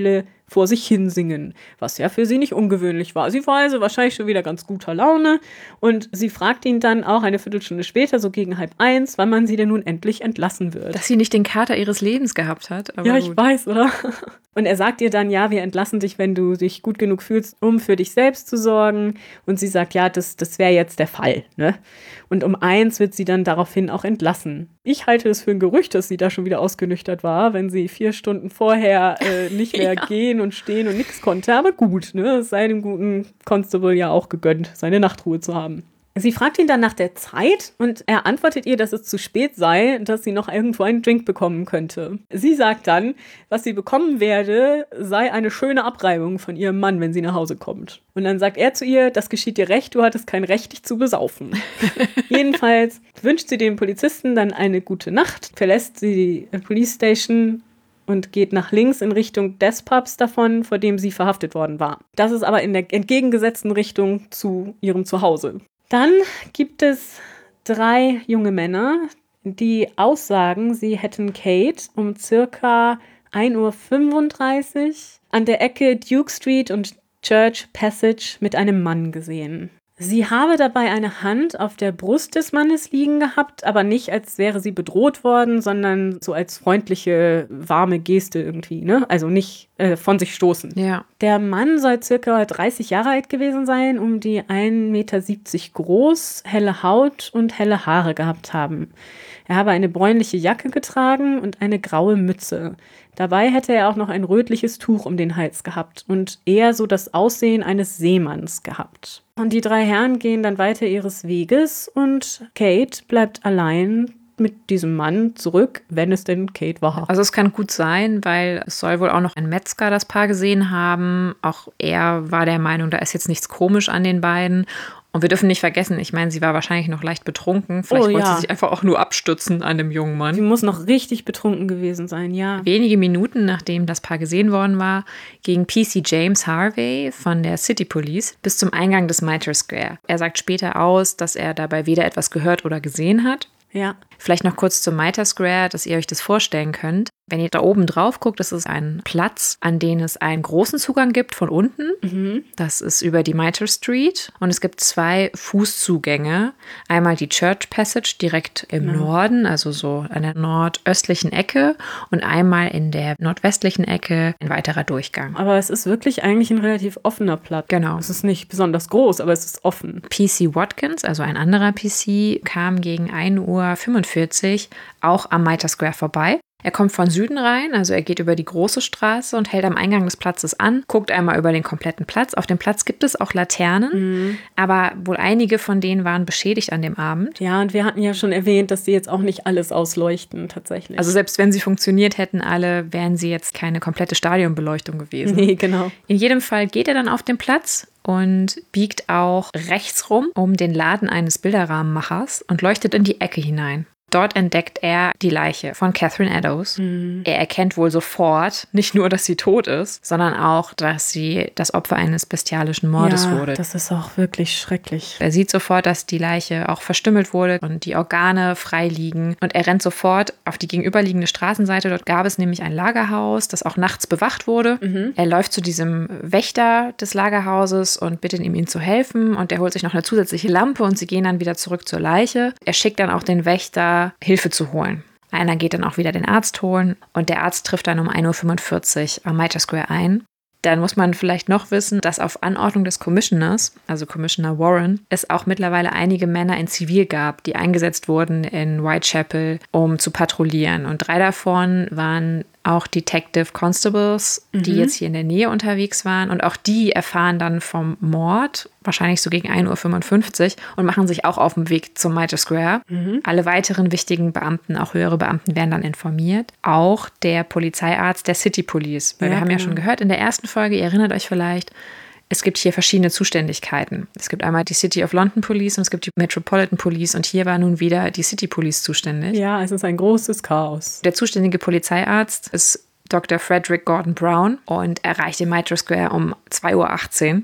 vor sich hinsingen, was ja für sie nicht ungewöhnlich war. Sie war also wahrscheinlich schon wieder ganz guter Laune und sie fragt ihn dann auch eine Viertelstunde später, so gegen halb eins, wann man sie denn nun endlich entlassen wird. Dass sie nicht den Kater ihres Lebens gehabt hat. Aber ja, gut. Ich weiß, oder? Und er sagt ihr dann, ja, wir entlassen dich, wenn du dich gut genug fühlst, um für dich selbst zu sorgen. Und sie sagt, ja, das, das wäre jetzt der Fall, ne? Und um eins wird sie dann daraufhin auch entlassen. Ich halte es für ein Gerücht, dass sie da schon wieder ausgenüchtert war, wenn sie vier Stunden vorher äh, nicht mehr ja. gehen und stehen und nichts konnte. Aber gut, ne? Es sei dem guten Constable ja auch gegönnt, seine Nachtruhe zu haben. Sie fragt ihn dann nach der Zeit und er antwortet ihr, dass es zu spät sei, dass sie noch irgendwo einen Drink bekommen könnte. Sie sagt dann, was sie bekommen werde, sei eine schöne Abreibung von ihrem Mann, wenn sie nach Hause kommt. Und dann sagt er zu ihr, das geschieht dir recht, du hattest kein Recht, dich zu besaufen. Jedenfalls wünscht sie dem Polizisten dann eine gute Nacht, verlässt sie die Police Station und geht nach links in Richtung des Pubs davon, vor dem sie verhaftet worden war. Das ist aber in der entgegengesetzten Richtung zu ihrem Zuhause. Dann gibt es drei junge Männer, die aussagen, sie hätten Kate um circa ein Uhr fünfunddreißig an der Ecke Duke Street und Church Passage mit einem Mann gesehen. Sie habe dabei eine Hand auf der Brust des Mannes liegen gehabt, aber nicht, als wäre sie bedroht worden, sondern so als freundliche, warme Geste irgendwie, ne? Also nicht äh, von sich stoßen. Ja. Der Mann soll circa dreißig Jahre alt gewesen sein, um die ein Meter siebzig groß, helle Haut und helle Haare gehabt haben. Er habe eine bräunliche Jacke getragen und eine graue Mütze. Dabei hätte er auch noch ein rötliches Tuch um den Hals gehabt und eher so das Aussehen eines Seemanns gehabt. Und die drei Herren gehen dann weiter ihres Weges und Kate bleibt allein mit diesem Mann zurück, wenn es denn Kate war. Also es kann gut sein, weil es soll wohl auch noch ein Metzger das Paar gesehen haben. Auch er war der Meinung, da ist jetzt nichts komisch an den beiden. Und wir dürfen nicht vergessen, ich meine, sie war wahrscheinlich noch leicht betrunken. Vielleicht oh, wollte ja. sie sich einfach auch nur abstützen an dem jungen Mann. Sie muss noch richtig betrunken gewesen sein, ja. Wenige Minuten nachdem das Paar gesehen worden war, ging P C James Harvey von der City Police bis zum Eingang des Mitre Square. Er sagt später aus, dass er dabei weder etwas gehört oder gesehen hat. Ja. Vielleicht noch kurz zum Mitre Square, dass ihr euch das vorstellen könnt. Wenn ihr da oben drauf guckt, das ist ein Platz, an den es einen großen Zugang gibt von unten. Mhm. Das ist über die Mitre Street. Und es gibt zwei Fußzugänge. Einmal die Church Passage direkt im ja. Norden, also so an der nordöstlichen Ecke. Und einmal in der nordwestlichen Ecke ein weiterer Durchgang. Aber es ist wirklich eigentlich ein relativ offener Platz. Genau. Es ist nicht besonders groß, aber es ist offen. P C Watkins, also ein anderer P C, kam gegen ein Uhr fünfundvierzig auch am Mitre Square vorbei. Er kommt von Süden rein, also er geht über die große Straße und hält am Eingang des Platzes an, guckt einmal über den kompletten Platz. Auf dem Platz gibt es auch Laternen, mhm. aber wohl einige von denen waren beschädigt an dem Abend. Ja, und wir hatten ja schon erwähnt, dass sie jetzt auch nicht alles ausleuchten tatsächlich. Also selbst wenn sie funktioniert hätten alle, wären sie jetzt keine komplette Stadionbeleuchtung gewesen. Nee, genau. In jedem Fall geht er dann auf den Platz und biegt auch rechts rum um den Laden eines Bilderrahmenmachers und leuchtet in die Ecke hinein. Dort entdeckt er die Leiche von Catherine Eddowes. Mhm. Er erkennt wohl sofort, nicht nur, dass sie tot ist, sondern auch, dass sie das Opfer eines bestialischen Mordes ja, wurde. Das ist auch wirklich schrecklich. Er sieht sofort, dass die Leiche auch verstümmelt wurde und die Organe frei liegen. Und er rennt sofort auf die gegenüberliegende Straßenseite. Dort gab es nämlich ein Lagerhaus, das auch nachts bewacht wurde. Mhm. Er läuft zu diesem Wächter des Lagerhauses und bittet ihm, ihm zu helfen. Und er holt sich noch eine zusätzliche Lampe und sie gehen dann wieder zurück zur Leiche. Er schickt dann auch den Wächter, Hilfe zu holen. Einer geht dann auch wieder den Arzt holen und der Arzt trifft dann um ein Uhr fünfundvierzig am Mitre Square ein. Dann muss man vielleicht noch wissen, dass auf Anordnung des Commissioners, also Commissioner Warren, es auch mittlerweile einige Männer in Zivil gab, die eingesetzt wurden in Whitechapel, um zu patrouillieren. Und drei davon waren auch Detective Constables, die mhm. jetzt hier in der Nähe unterwegs waren. Und auch die erfahren dann vom Mord, wahrscheinlich so gegen ein Uhr fünfundfünfzig, und machen sich auch auf den Weg zum Mitre Square. Mhm. Alle weiteren wichtigen Beamten, auch höhere Beamten, werden dann informiert. Auch der Polizeiarzt der City Police. Weil ja, wir haben genau. ja schon gehört in der ersten Folge, ihr erinnert euch vielleicht, es gibt hier verschiedene Zuständigkeiten. Es gibt einmal die City of London Police und es gibt die Metropolitan Police und hier war nun wieder die City Police zuständig. Ja, es ist ein großes Chaos. Der zuständige Polizeiarzt ist Doktor Frederick Gordon Brown und erreicht den Mitre Square um zwei Uhr achtzehn.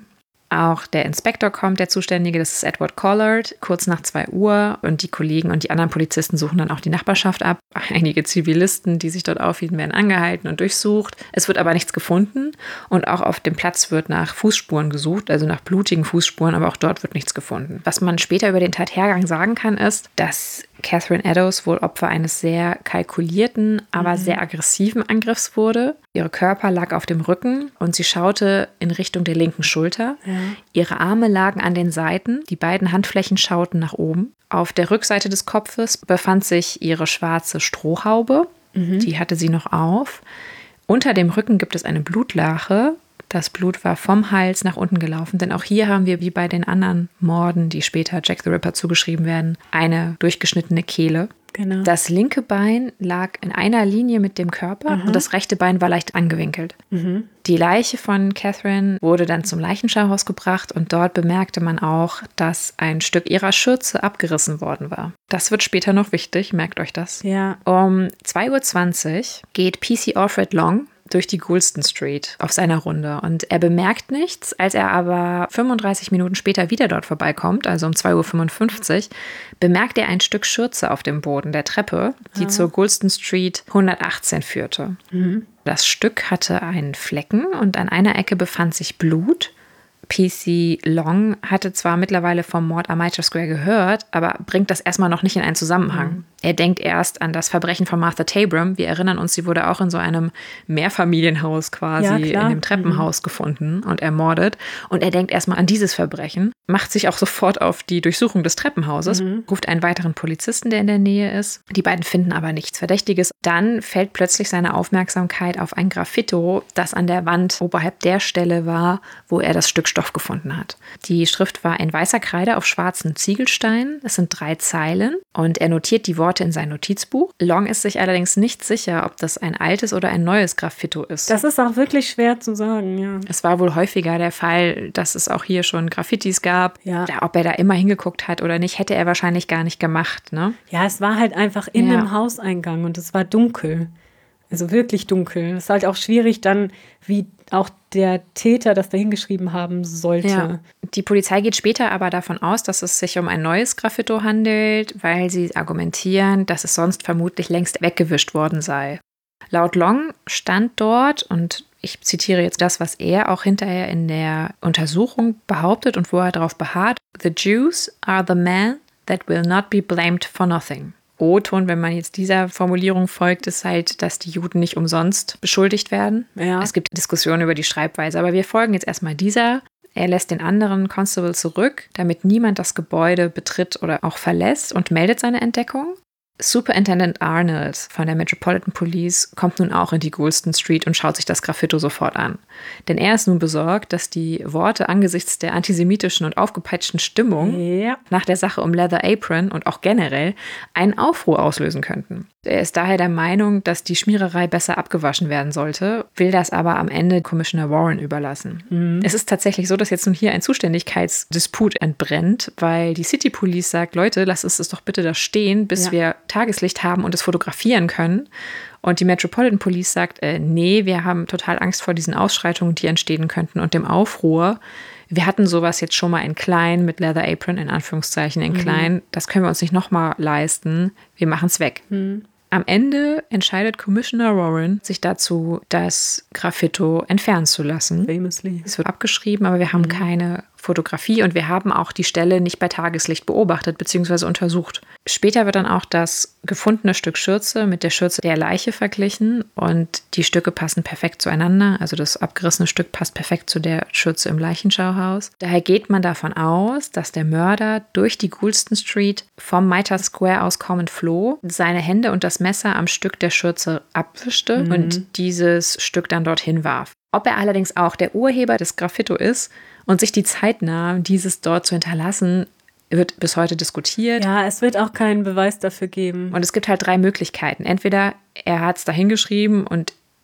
Auch der Inspektor kommt, der Zuständige, das ist Edward Collard, kurz nach zwei Uhr. Und die Kollegen und die anderen Polizisten suchen dann auch die Nachbarschaft ab. Einige Zivilisten, die sich dort aufhielten, werden angehalten und durchsucht. Es wird aber nichts gefunden. Und auch auf dem Platz wird nach Fußspuren gesucht, also nach blutigen Fußspuren, aber auch dort wird nichts gefunden. Was man später über den Tathergang sagen kann, ist, dass Catherine Eddowes wohl Opfer eines sehr kalkulierten, aber mhm. sehr aggressiven Angriffs wurde. Ihr Körper lag auf dem Rücken und sie schaute in Richtung der linken Schulter. Ja. Ihre Arme lagen an den Seiten, die beiden Handflächen schauten nach oben. Auf der Rückseite des Kopfes befand sich ihre schwarze Strohhaube. Mhm. Die hatte sie noch auf. Unter dem Rücken gibt es eine Blutlache. Das Blut war vom Hals nach unten gelaufen, denn auch hier haben wir, wie bei den anderen Morden, die später Jack the Ripper zugeschrieben werden, eine durchgeschnittene Kehle. Genau. Das linke Bein lag in einer Linie mit dem Körper mhm. und das rechte Bein war leicht angewinkelt. Mhm. Die Leiche von Catherine wurde dann zum Leichenschauhaus gebracht und dort bemerkte man auch, dass ein Stück ihrer Schürze abgerissen worden war. Das wird später noch wichtig, merkt euch das. Ja. Um zwei Uhr zwanzig geht P C Alfred Long durch die Goulston Street auf seiner Runde. Und er bemerkt nichts, als er aber fünfunddreißig Minuten später wieder dort vorbeikommt, also um zwei Uhr fünfundfünfzig, bemerkt er ein Stück Schürze auf dem Boden der Treppe, die ah. zur Goulston Street hundertachtzehn führte. Mhm. Das Stück hatte einen Flecken und an einer Ecke befand sich Blut. P C Long hatte zwar mittlerweile vom Mord am Mitre Square gehört, aber bringt das erstmal noch nicht in einen Zusammenhang. Mhm. Er denkt erst an das Verbrechen von Martha Tabram. Wir erinnern uns, sie wurde auch in so einem Mehrfamilienhaus quasi, ja, in dem Treppenhaus mhm. gefunden und ermordet. Und er denkt erstmal an dieses Verbrechen, macht sich auch sofort auf die Durchsuchung des Treppenhauses, mhm. ruft einen weiteren Polizisten, der in der Nähe ist. Die beiden finden aber nichts Verdächtiges. Dann fällt plötzlich seine Aufmerksamkeit auf ein Graffito, das an der Wand oberhalb der Stelle war, wo er das Stück Stoff gefunden hat. Die Schrift war in weißer Kreide auf schwarzen Ziegelsteinen. Es sind drei Zeilen und er notiert die Worte in sein Notizbuch. Long ist sich allerdings nicht sicher, ob das ein altes oder ein neues Graffito ist. Das ist auch wirklich schwer zu sagen, ja. Es war wohl häufiger der Fall, dass es auch hier schon Graffitis gab. Ja. Ob er da immer hingeguckt hat oder nicht, hätte er wahrscheinlich gar nicht gemacht, ne? Ja, es war halt einfach in ja. einem Hauseingang und es war dunkel. Also wirklich dunkel. Es ist halt auch schwierig dann, wie auch der Täter das da hingeschrieben haben sollte. Ja. Die Polizei geht später aber davon aus, dass es sich um ein neues Graffito handelt, weil sie argumentieren, dass es sonst vermutlich längst weggewischt worden sei. Laut Long stand dort, und ich zitiere jetzt das, was er auch hinterher in der Untersuchung behauptet und wo er darauf beharrt: "The Jews are the men that will not be blamed for nothing." O-Ton, wenn man jetzt dieser Formulierung folgt, ist halt, dass die Juden nicht umsonst beschuldigt werden. Ja. Es gibt Diskussionen über die Schreibweise, aber wir folgen jetzt erstmal dieser. Er lässt den anderen Constable zurück, damit niemand das Gebäude betritt oder auch verlässt, und meldet seine Entdeckung. Superintendent Arnold von der Metropolitan Police kommt nun auch in die Goulston Street und schaut sich das Graffito sofort an. Denn er ist nun besorgt, dass die Worte angesichts der antisemitischen und aufgepeitschten Stimmung ja. nach der Sache um Leather Apron und auch generell einen Aufruhr auslösen könnten. Er ist daher der Meinung, dass die Schmiererei besser abgewaschen werden sollte, will das aber am Ende Commissioner Warren überlassen. Mhm. Es ist tatsächlich so, dass jetzt nun hier ein Zuständigkeitsdisput entbrennt, weil die City Police sagt: Leute, lasst uns das doch bitte da stehen, bis ja. wir Tageslicht haben und es fotografieren können. Und die Metropolitan Police sagt, äh, nee, wir haben total Angst vor diesen Ausschreitungen, die entstehen könnten, und dem Aufruhr. Wir hatten sowas jetzt schon mal in klein mit Leather Apron, in Anführungszeichen in klein. Mhm. Das können wir uns nicht nochmal leisten. Wir machen es weg. Mhm. Am Ende entscheidet Commissioner Warren sich dazu, das Graffito entfernen zu lassen. Famously. Es wird abgeschrieben, aber wir haben mhm. keine Fotografie und wir haben auch die Stelle nicht bei Tageslicht beobachtet bzw. untersucht. Später wird dann auch das gefundene Stück Schürze mit der Schürze der Leiche verglichen und die Stücke passen perfekt zueinander. Also das abgerissene Stück passt perfekt zu der Schürze im Leichenschauhaus. Daher geht man davon aus, dass der Mörder durch die Goulston Street vom Mitre Square aus kommend floh, seine Hände und das Messer am Stück der Schürze abwischte mhm. und dieses Stück dann dorthin warf. Ob er allerdings auch der Urheber des Graffito ist und sich die Zeit nahm, dieses dort zu hinterlassen, wird bis heute diskutiert. Ja, es wird auch keinen Beweis dafür geben. Und es gibt halt drei Möglichkeiten. Entweder er hat es da hingeschrieben und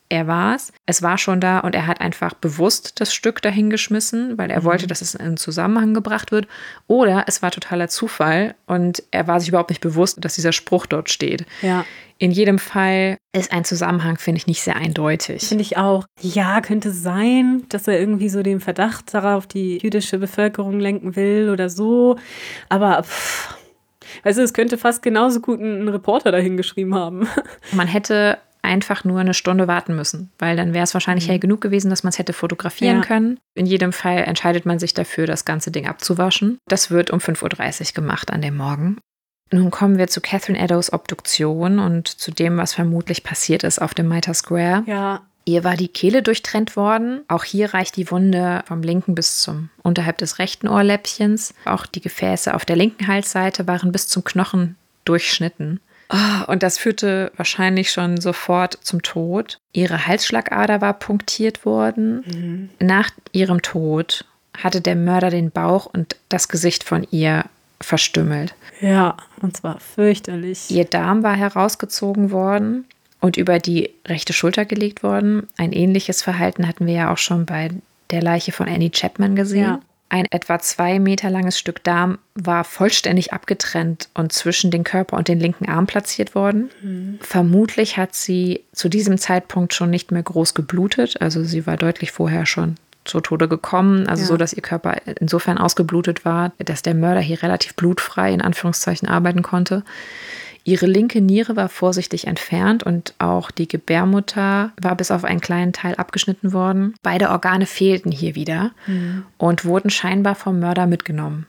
er war's. Es war schon da und er hat einfach bewusst das Stück dahingeschmissen, weil er mhm. wollte, dass es in Zusammenhang gebracht wird. Oder es war totaler Zufall und er war sich überhaupt nicht bewusst, dass dieser Spruch dort steht. Ja. In jedem Fall ist ein Zusammenhang, finde ich, nicht sehr eindeutig. Finde ich auch. Ja, könnte sein, dass er irgendwie so den Verdacht darauf die jüdische Bevölkerung lenken will oder so. Aber pff, also es könnte fast genauso gut ein Reporter dahin geschrieben haben. Man hätte einfach nur eine Stunde warten müssen, weil dann wäre es wahrscheinlich mhm. hell genug gewesen, dass man es hätte fotografieren ja. können. In jedem Fall entscheidet man sich dafür, das ganze Ding abzuwaschen. Das wird um fünf Uhr dreißig gemacht an dem Morgen. Nun kommen wir zu Catherine Eddowes Obduktion und zu dem, was vermutlich passiert ist auf dem Mitre Square. Ja. Ihr war die Kehle durchtrennt worden. Auch hier reicht die Wunde vom linken bis zum unterhalb des rechten Ohrläppchens. Auch die Gefäße auf der linken Halsseite waren bis zum Knochen durchschnitten. Oh, und das führte wahrscheinlich schon sofort zum Tod. Ihre Halsschlagader war punktiert worden. Mhm. Nach ihrem Tod hatte der Mörder den Bauch und das Gesicht von ihr verstümmelt. Ja, und zwar fürchterlich. Ihr Darm war herausgezogen worden und über die rechte Schulter gelegt worden. Ein ähnliches Verhalten hatten wir ja auch schon bei der Leiche von Annie Chapman gesehen. Ja. Ein etwa zwei Meter langes Stück Darm war vollständig abgetrennt und zwischen den Körper und den linken Arm platziert worden. Mhm. Vermutlich hat sie zu diesem Zeitpunkt schon nicht mehr groß geblutet. Also sie war deutlich vorher schon zu Tode gekommen. Also ja. so, dass ihr Körper insofern ausgeblutet war, dass der Mörder hier relativ blutfrei in Anführungszeichen arbeiten konnte. Ihre linke Niere war vorsichtig entfernt und auch die Gebärmutter war bis auf einen kleinen Teil abgeschnitten worden. Beide Organe fehlten hier wieder mhm. und wurden scheinbar vom Mörder mitgenommen.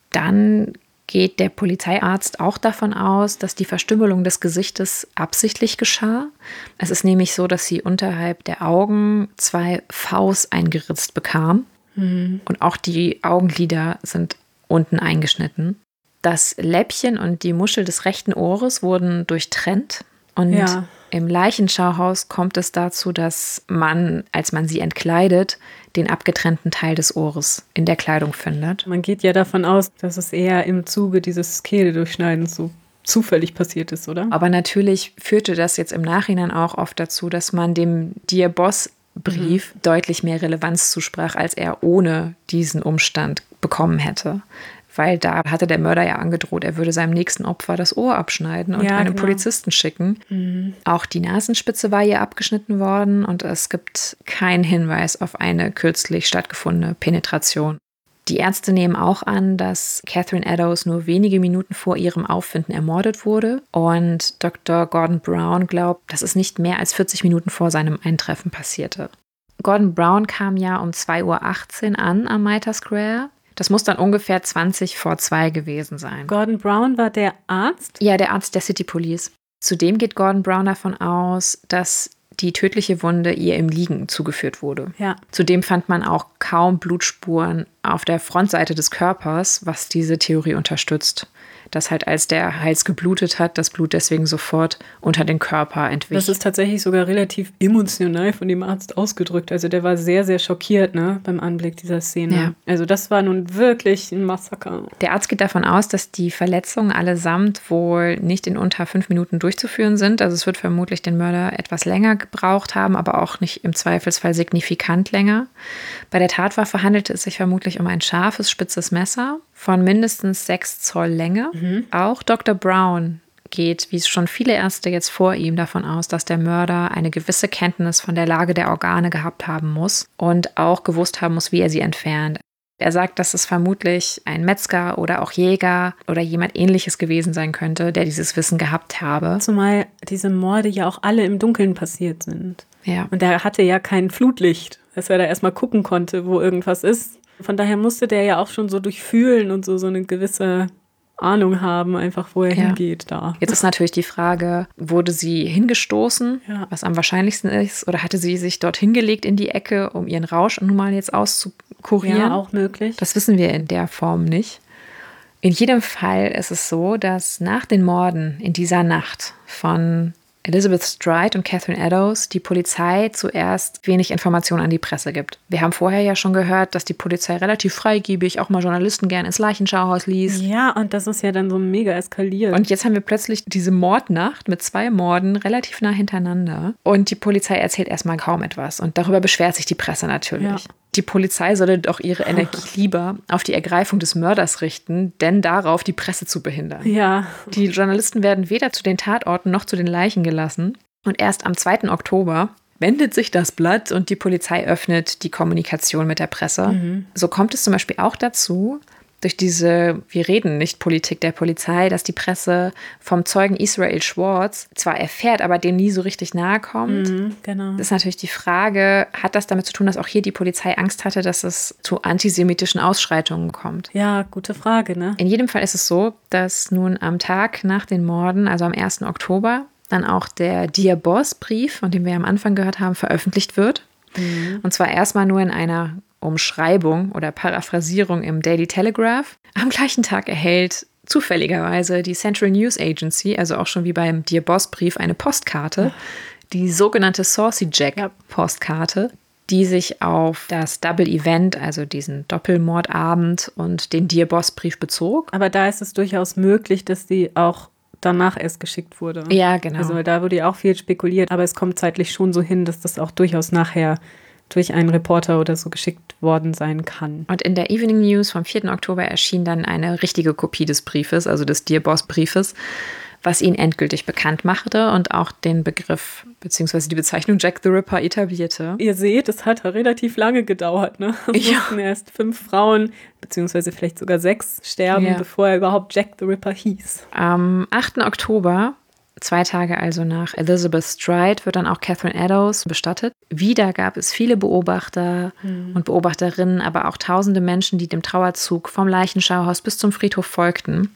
Dann geht der Polizeiarzt auch davon aus, dass die Verstümmelung des Gesichtes absichtlich geschah. Es ist nämlich so, dass sie unterhalb der Augen zwei Vs eingeritzt bekam mhm. und auch die Augenlider sind unten eingeschnitten. Das Läppchen und die Muschel des rechten Ohres wurden durchtrennt und ja. im Leichenschauhaus kommt es dazu, dass man, als man sie entkleidet, den abgetrennten Teil des Ohres in der Kleidung findet. Man geht ja davon aus, dass es eher im Zuge dieses Kehledurchschneidens so zufällig passiert ist, oder? Aber natürlich führte das jetzt im Nachhinein auch oft dazu, dass man dem Dear Boss Brief mhm. deutlich mehr Relevanz zusprach, als er ohne diesen Umstand bekommen hätte. Weil da hatte der Mörder ja angedroht, er würde seinem nächsten Opfer das Ohr abschneiden und ja, einen genau. Polizisten schicken. Mhm. Auch die Nasenspitze war ihr abgeschnitten worden und es gibt keinen Hinweis auf eine kürzlich stattgefundene Penetration. Die Ärzte nehmen auch an, dass Catherine Eddowes nur wenige Minuten vor ihrem Auffinden ermordet wurde und Doktor Gordon Brown glaubt, dass es nicht mehr als vierzig Minuten vor seinem Eintreffen passierte. Gordon Brown kam ja um zwei Uhr achtzehn an am Mitre Square. Das muss dann ungefähr zwanzig vor zwei gewesen sein. Gordon Brown war der Arzt? Ja, der Arzt der City Police. Zudem geht Gordon Brown davon aus, dass die tödliche Wunde ihr im Liegen zugeführt wurde. Ja. Zudem fand man auch kaum Blutspuren auf der Frontseite des Körpers, was diese Theorie unterstützt. Dass halt als der Hals geblutet hat, das Blut deswegen sofort unter den Körper entwich. Das ist tatsächlich sogar relativ emotional von dem Arzt ausgedrückt. Also der war sehr, sehr schockiert, ne, beim Anblick dieser Szene. Ja. Also das war nun wirklich ein Massaker. Der Arzt geht davon aus, dass die Verletzungen allesamt wohl nicht in unter fünf Minuten durchzuführen sind. Also es wird vermutlich den Mörder etwas länger gebraucht haben, aber auch nicht im Zweifelsfall signifikant länger. Bei der Tatwaffe handelte es sich vermutlich um ein scharfes, spitzes Messer von mindestens sechs Zoll Länge. Mhm. Auch Doktor Brown geht, wie schon viele Ärzte jetzt vor ihm, davon aus, dass der Mörder eine gewisse Kenntnis von der Lage der Organe gehabt haben muss und auch gewusst haben muss, wie er sie entfernt. Er sagt, dass es vermutlich ein Metzger oder auch Jäger oder jemand Ähnliches gewesen sein könnte, der dieses Wissen gehabt habe. Zumal diese Morde ja auch alle im Dunkeln passiert sind. Ja. Und er hatte ja kein Flutlicht, dass er da erstmal gucken konnte, wo irgendwas ist. Von daher musste der ja auch schon so durchfühlen und so, so eine gewisse Ahnung haben, einfach wo er ja. hingeht da. Jetzt ist natürlich die Frage, wurde sie hingestoßen, ja. was am wahrscheinlichsten ist, oder hatte sie sich dort hingelegt in die Ecke, um ihren Rausch nun mal jetzt auszukurieren? Ja, auch möglich. Das wissen wir in der Form nicht. In jedem Fall ist es so, dass nach den Morden in dieser Nacht von Elizabeth Stride und Catherine Eddowes die Polizei zuerst wenig Informationen an die Presse gibt. Wir haben vorher ja schon gehört, dass die Polizei relativ freigebig auch mal Journalisten gern ins Leichenschauhaus ließ. Ja, und das ist ja dann so mega eskaliert. Und jetzt haben wir plötzlich diese Mordnacht mit zwei Morden relativ nah hintereinander. Und die Polizei erzählt erstmal kaum etwas. Und darüber beschwert sich die Presse natürlich. Ja. Die Polizei solle doch ihre Energie lieber auf die Ergreifung des Mörders richten, denn darauf die Presse zu behindern. Ja. Die Journalisten werden weder zu den Tatorten noch zu den Leichen gelassen. Und erst am zweiten Oktober wendet sich das Blatt und die Polizei öffnet die Kommunikation mit der Presse. Mhm. So kommt es zum Beispiel auch dazu, durch diese wir reden nicht Politik der Polizei, dass die Presse vom Zeugen Israel Schwartz zwar erfährt, aber dem nie so richtig nahe kommt. Mhm, genau. Das ist natürlich die Frage, hat das damit zu tun, dass auch hier die Polizei Angst hatte, dass es zu antisemitischen Ausschreitungen kommt? Ja, gute Frage, ne? In jedem Fall ist es so, dass nun am Tag nach den Morden, also am ersten Oktober, dann auch der Dear Boss-Brief, von dem wir am Anfang gehört haben, veröffentlicht wird. Mhm. Und zwar erstmal nur in einer Umschreibung oder Paraphrasierung im Daily Telegraph. Am gleichen Tag erhält zufälligerweise die Central News Agency, also auch schon wie beim Dear Boss-Brief, eine Postkarte, ja. Die sogenannte Saucy Jack-Postkarte, die sich auf das Double Event, also diesen Doppelmordabend und den Dear Boss-Brief bezog. Aber da ist es durchaus möglich, dass die auch danach erst geschickt wurde. Ja, genau. Also da wurde ja auch viel spekuliert, aber es kommt zeitlich schon so hin, dass das auch durchaus nachher durch einen Reporter oder so geschickt worden sein kann. Und in der Evening News vom vierten Oktober erschien dann eine richtige Kopie des Briefes, also des Dear Boss Briefes, was ihn endgültig bekannt machte und auch den Begriff bzw. die Bezeichnung Jack the Ripper etablierte. Ihr seht, es hat relativ lange gedauert, ne? Es ja. mussten erst fünf Frauen, beziehungsweise vielleicht sogar sechs, sterben, ja. bevor er überhaupt Jack the Ripper hieß. Am achten Oktober, zwei Tage also nach Elizabeth Stride, wird dann auch Catherine Eddowes bestattet. Wieder gab es viele Beobachter hm. und Beobachterinnen, aber auch tausende Menschen, die dem Trauerzug vom Leichenschauhaus bis zum Friedhof folgten.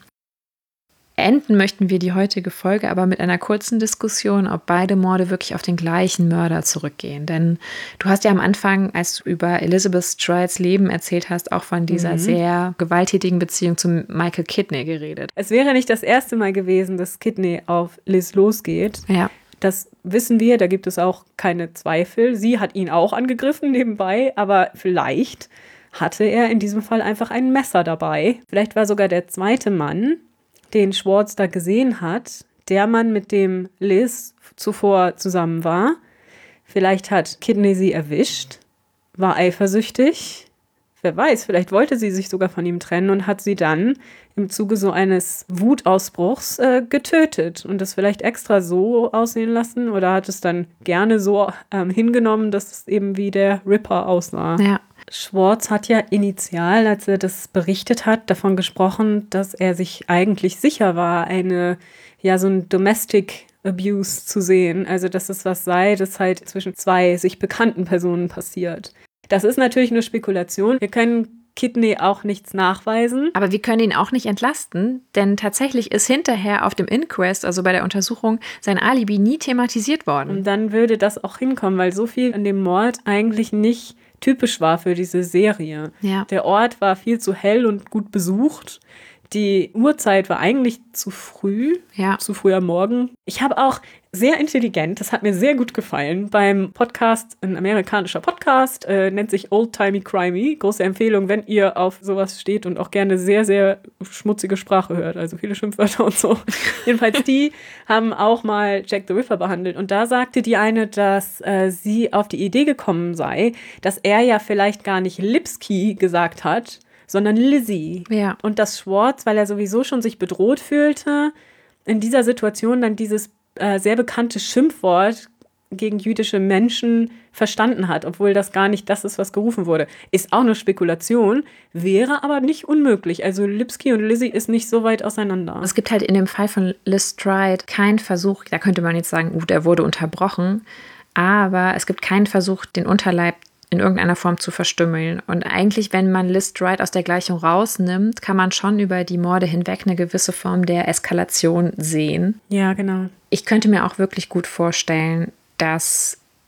Enden möchten wir die heutige Folge aber mit einer kurzen Diskussion, ob beide Morde wirklich auf den gleichen Mörder zurückgehen. Denn du hast ja am Anfang, als du über Elizabeth Strides Leben erzählt hast, auch von dieser mhm. sehr gewalttätigen Beziehung zu Michael Kidney geredet. Es wäre nicht das erste Mal gewesen, dass Kidney auf Liz losgeht. Ja. Das wissen wir, da gibt es auch keine Zweifel. Sie hat ihn auch angegriffen nebenbei, aber vielleicht hatte er in diesem Fall einfach ein Messer dabei. Vielleicht war sogar der zweite Mann, den Schwartz da gesehen hat, der Mann, mit dem Liz zuvor zusammen war. Vielleicht hat Kidney sie erwischt, war eifersüchtig. Wer weiß, vielleicht wollte sie sich sogar von ihm trennen und hat sie dann im Zuge so eines Wutausbruchs äh, getötet und das vielleicht extra so aussehen lassen oder hat es dann gerne so ähm, hingenommen, dass es eben wie der Ripper aussah. Ja. Schwartz hat ja initial, als er das berichtet hat, davon gesprochen, dass er sich eigentlich sicher war, eine, ja, so ein Domestic Abuse zu sehen. Also, dass es was sei, das halt zwischen zwei sich bekannten Personen passiert. Das ist natürlich nur Spekulation. Wir können Kidney auch nichts nachweisen. Aber wir können ihn auch nicht entlasten, denn tatsächlich ist hinterher auf dem Inquest, also bei der Untersuchung, sein Alibi nie thematisiert worden. Und dann würde das auch hinkommen, weil so viel an dem Mord eigentlich nicht typisch war für diese Serie. Ja. Der Ort war viel zu hell und gut besucht. Die Uhrzeit war eigentlich zu früh, ja. zu früh am Morgen. Ich habe auch sehr intelligent, das hat mir sehr gut gefallen, beim Podcast, ein amerikanischer Podcast, äh, nennt sich Old Timey Crimey. Große Empfehlung, wenn ihr auf sowas steht und auch gerne sehr, sehr schmutzige Sprache hört, also viele Schimpfwörter und so. Jedenfalls die haben auch mal Jack the Ripper behandelt und da sagte die eine, dass äh, sie auf die Idee gekommen sei, dass er ja vielleicht gar nicht Lipski gesagt hat, sondern Lizzie. Ja. Und dass Schwartz, weil er sowieso schon sich bedroht fühlte, in dieser Situation dann dieses äh, sehr bekannte Schimpfwort gegen jüdische Menschen verstanden hat, obwohl das gar nicht das ist, was gerufen wurde. Ist auch eine Spekulation, wäre aber nicht unmöglich. Also Lipski und Lizzie ist nicht so weit auseinander. Es gibt halt in dem Fall von Liz Stride keinen Versuch, da könnte man jetzt sagen, uh, der wurde unterbrochen, aber es gibt keinen Versuch, den Unterleib in irgendeiner Form zu verstümmeln. Und eigentlich, wenn man Liz Stride aus der Gleichung rausnimmt, kann man schon über die Morde hinweg eine gewisse Form der Eskalation sehen. Ja, genau. Ich könnte mir auch wirklich gut vorstellen, dass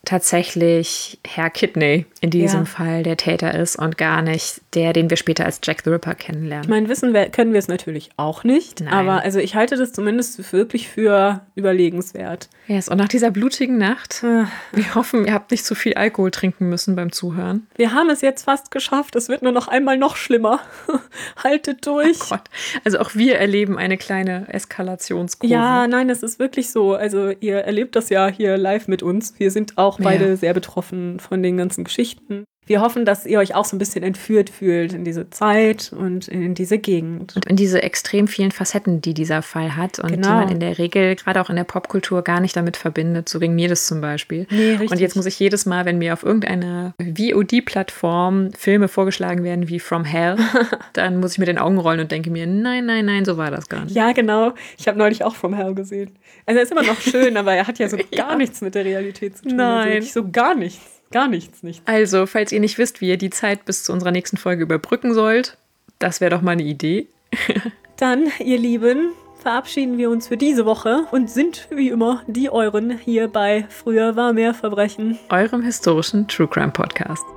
tatsächlich Herr Kidney in diesem Ja. Fall der Täter ist und gar nicht der, den wir später als Jack the Ripper kennenlernen. Ich meine, wissen wir, können wir es natürlich auch nicht. Nein. Aber also ich halte das zumindest wirklich für überlegenswert. Yes, und nach dieser blutigen Nacht, Ah. wir hoffen, ihr habt nicht zu viel Alkohol trinken müssen beim Zuhören. Wir haben es jetzt fast geschafft. Es wird nur noch einmal noch schlimmer. Haltet durch. Gott. Also auch wir erleben eine kleine Eskalationskurve. Ja, nein, das ist wirklich so. Also ihr erlebt das ja hier live mit uns. Wir sind auch beide Ja. sehr betroffen von den ganzen Geschichten. Wir hoffen, dass ihr euch auch so ein bisschen entführt fühlt in diese Zeit und in diese Gegend. Und in diese extrem vielen Facetten, die dieser Fall hat und Genau. die man in der Regel, gerade auch in der Popkultur, gar nicht damit verbindet. So ging mir das zum Beispiel. Nee, richtig. Und jetzt muss ich jedes Mal, wenn mir auf irgendeiner V O D-Plattform Filme vorgeschlagen werden wie From Hell, dann muss ich mit den Augen rollen und denke mir, nein, nein, nein, so war das gar nicht. Ja, genau. Ich habe neulich auch From Hell gesehen. Also er ist immer noch schön, aber er hat ja so Ja. gar nichts mit der Realität zu tun. Nein. Also wirklich so gar nichts. Gar nichts, nichts. Also, falls ihr nicht wisst, wie ihr die Zeit bis zu unserer nächsten Folge überbrücken sollt, das wäre doch mal eine Idee. Dann, ihr Lieben, verabschieden wir uns für diese Woche und sind wie immer die Euren hier bei Früher war mehr Verbrechen. Eurem historischen True Crime Podcast.